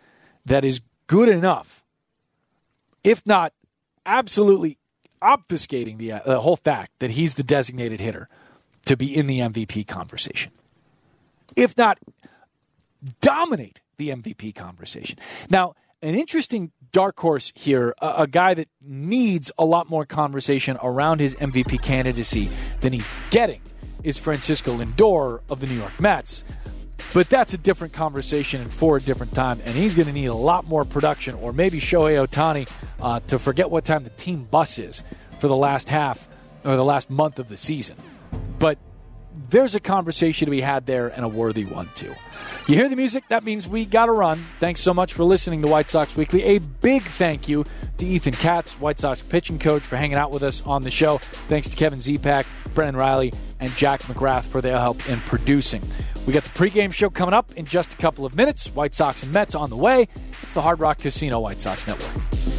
that is good enough, if not absolutely obfuscating the, uh, the whole fact that he's the designated hitter to be in the M V P conversation. If not dominate the M V P conversation. Now, an interesting dark horse here, a, a guy that needs a lot more conversation around his M V P candidacy than he's getting, is Francisco Lindor of the New York Mets. But that's a different conversation and for a different time, and he's going to need a lot more production, or maybe Shohei Ohtani uh, to forget what time the team bus is for the last half or the last month of the season. But there's a conversation to be had there, and a worthy one, too. You hear the music? That means we got to run. Thanks so much for listening to White Sox Weekly. A big thank you to Ethan Katz, White Sox pitching coach, for hanging out with us on the show. Thanks to Kevin Zepak, Brennan Riley, and Jack McGrath for their help in producing. We got the pregame show coming up in just a couple of minutes. White Sox and Mets on the way. It's the Hard Rock Casino White Sox Network.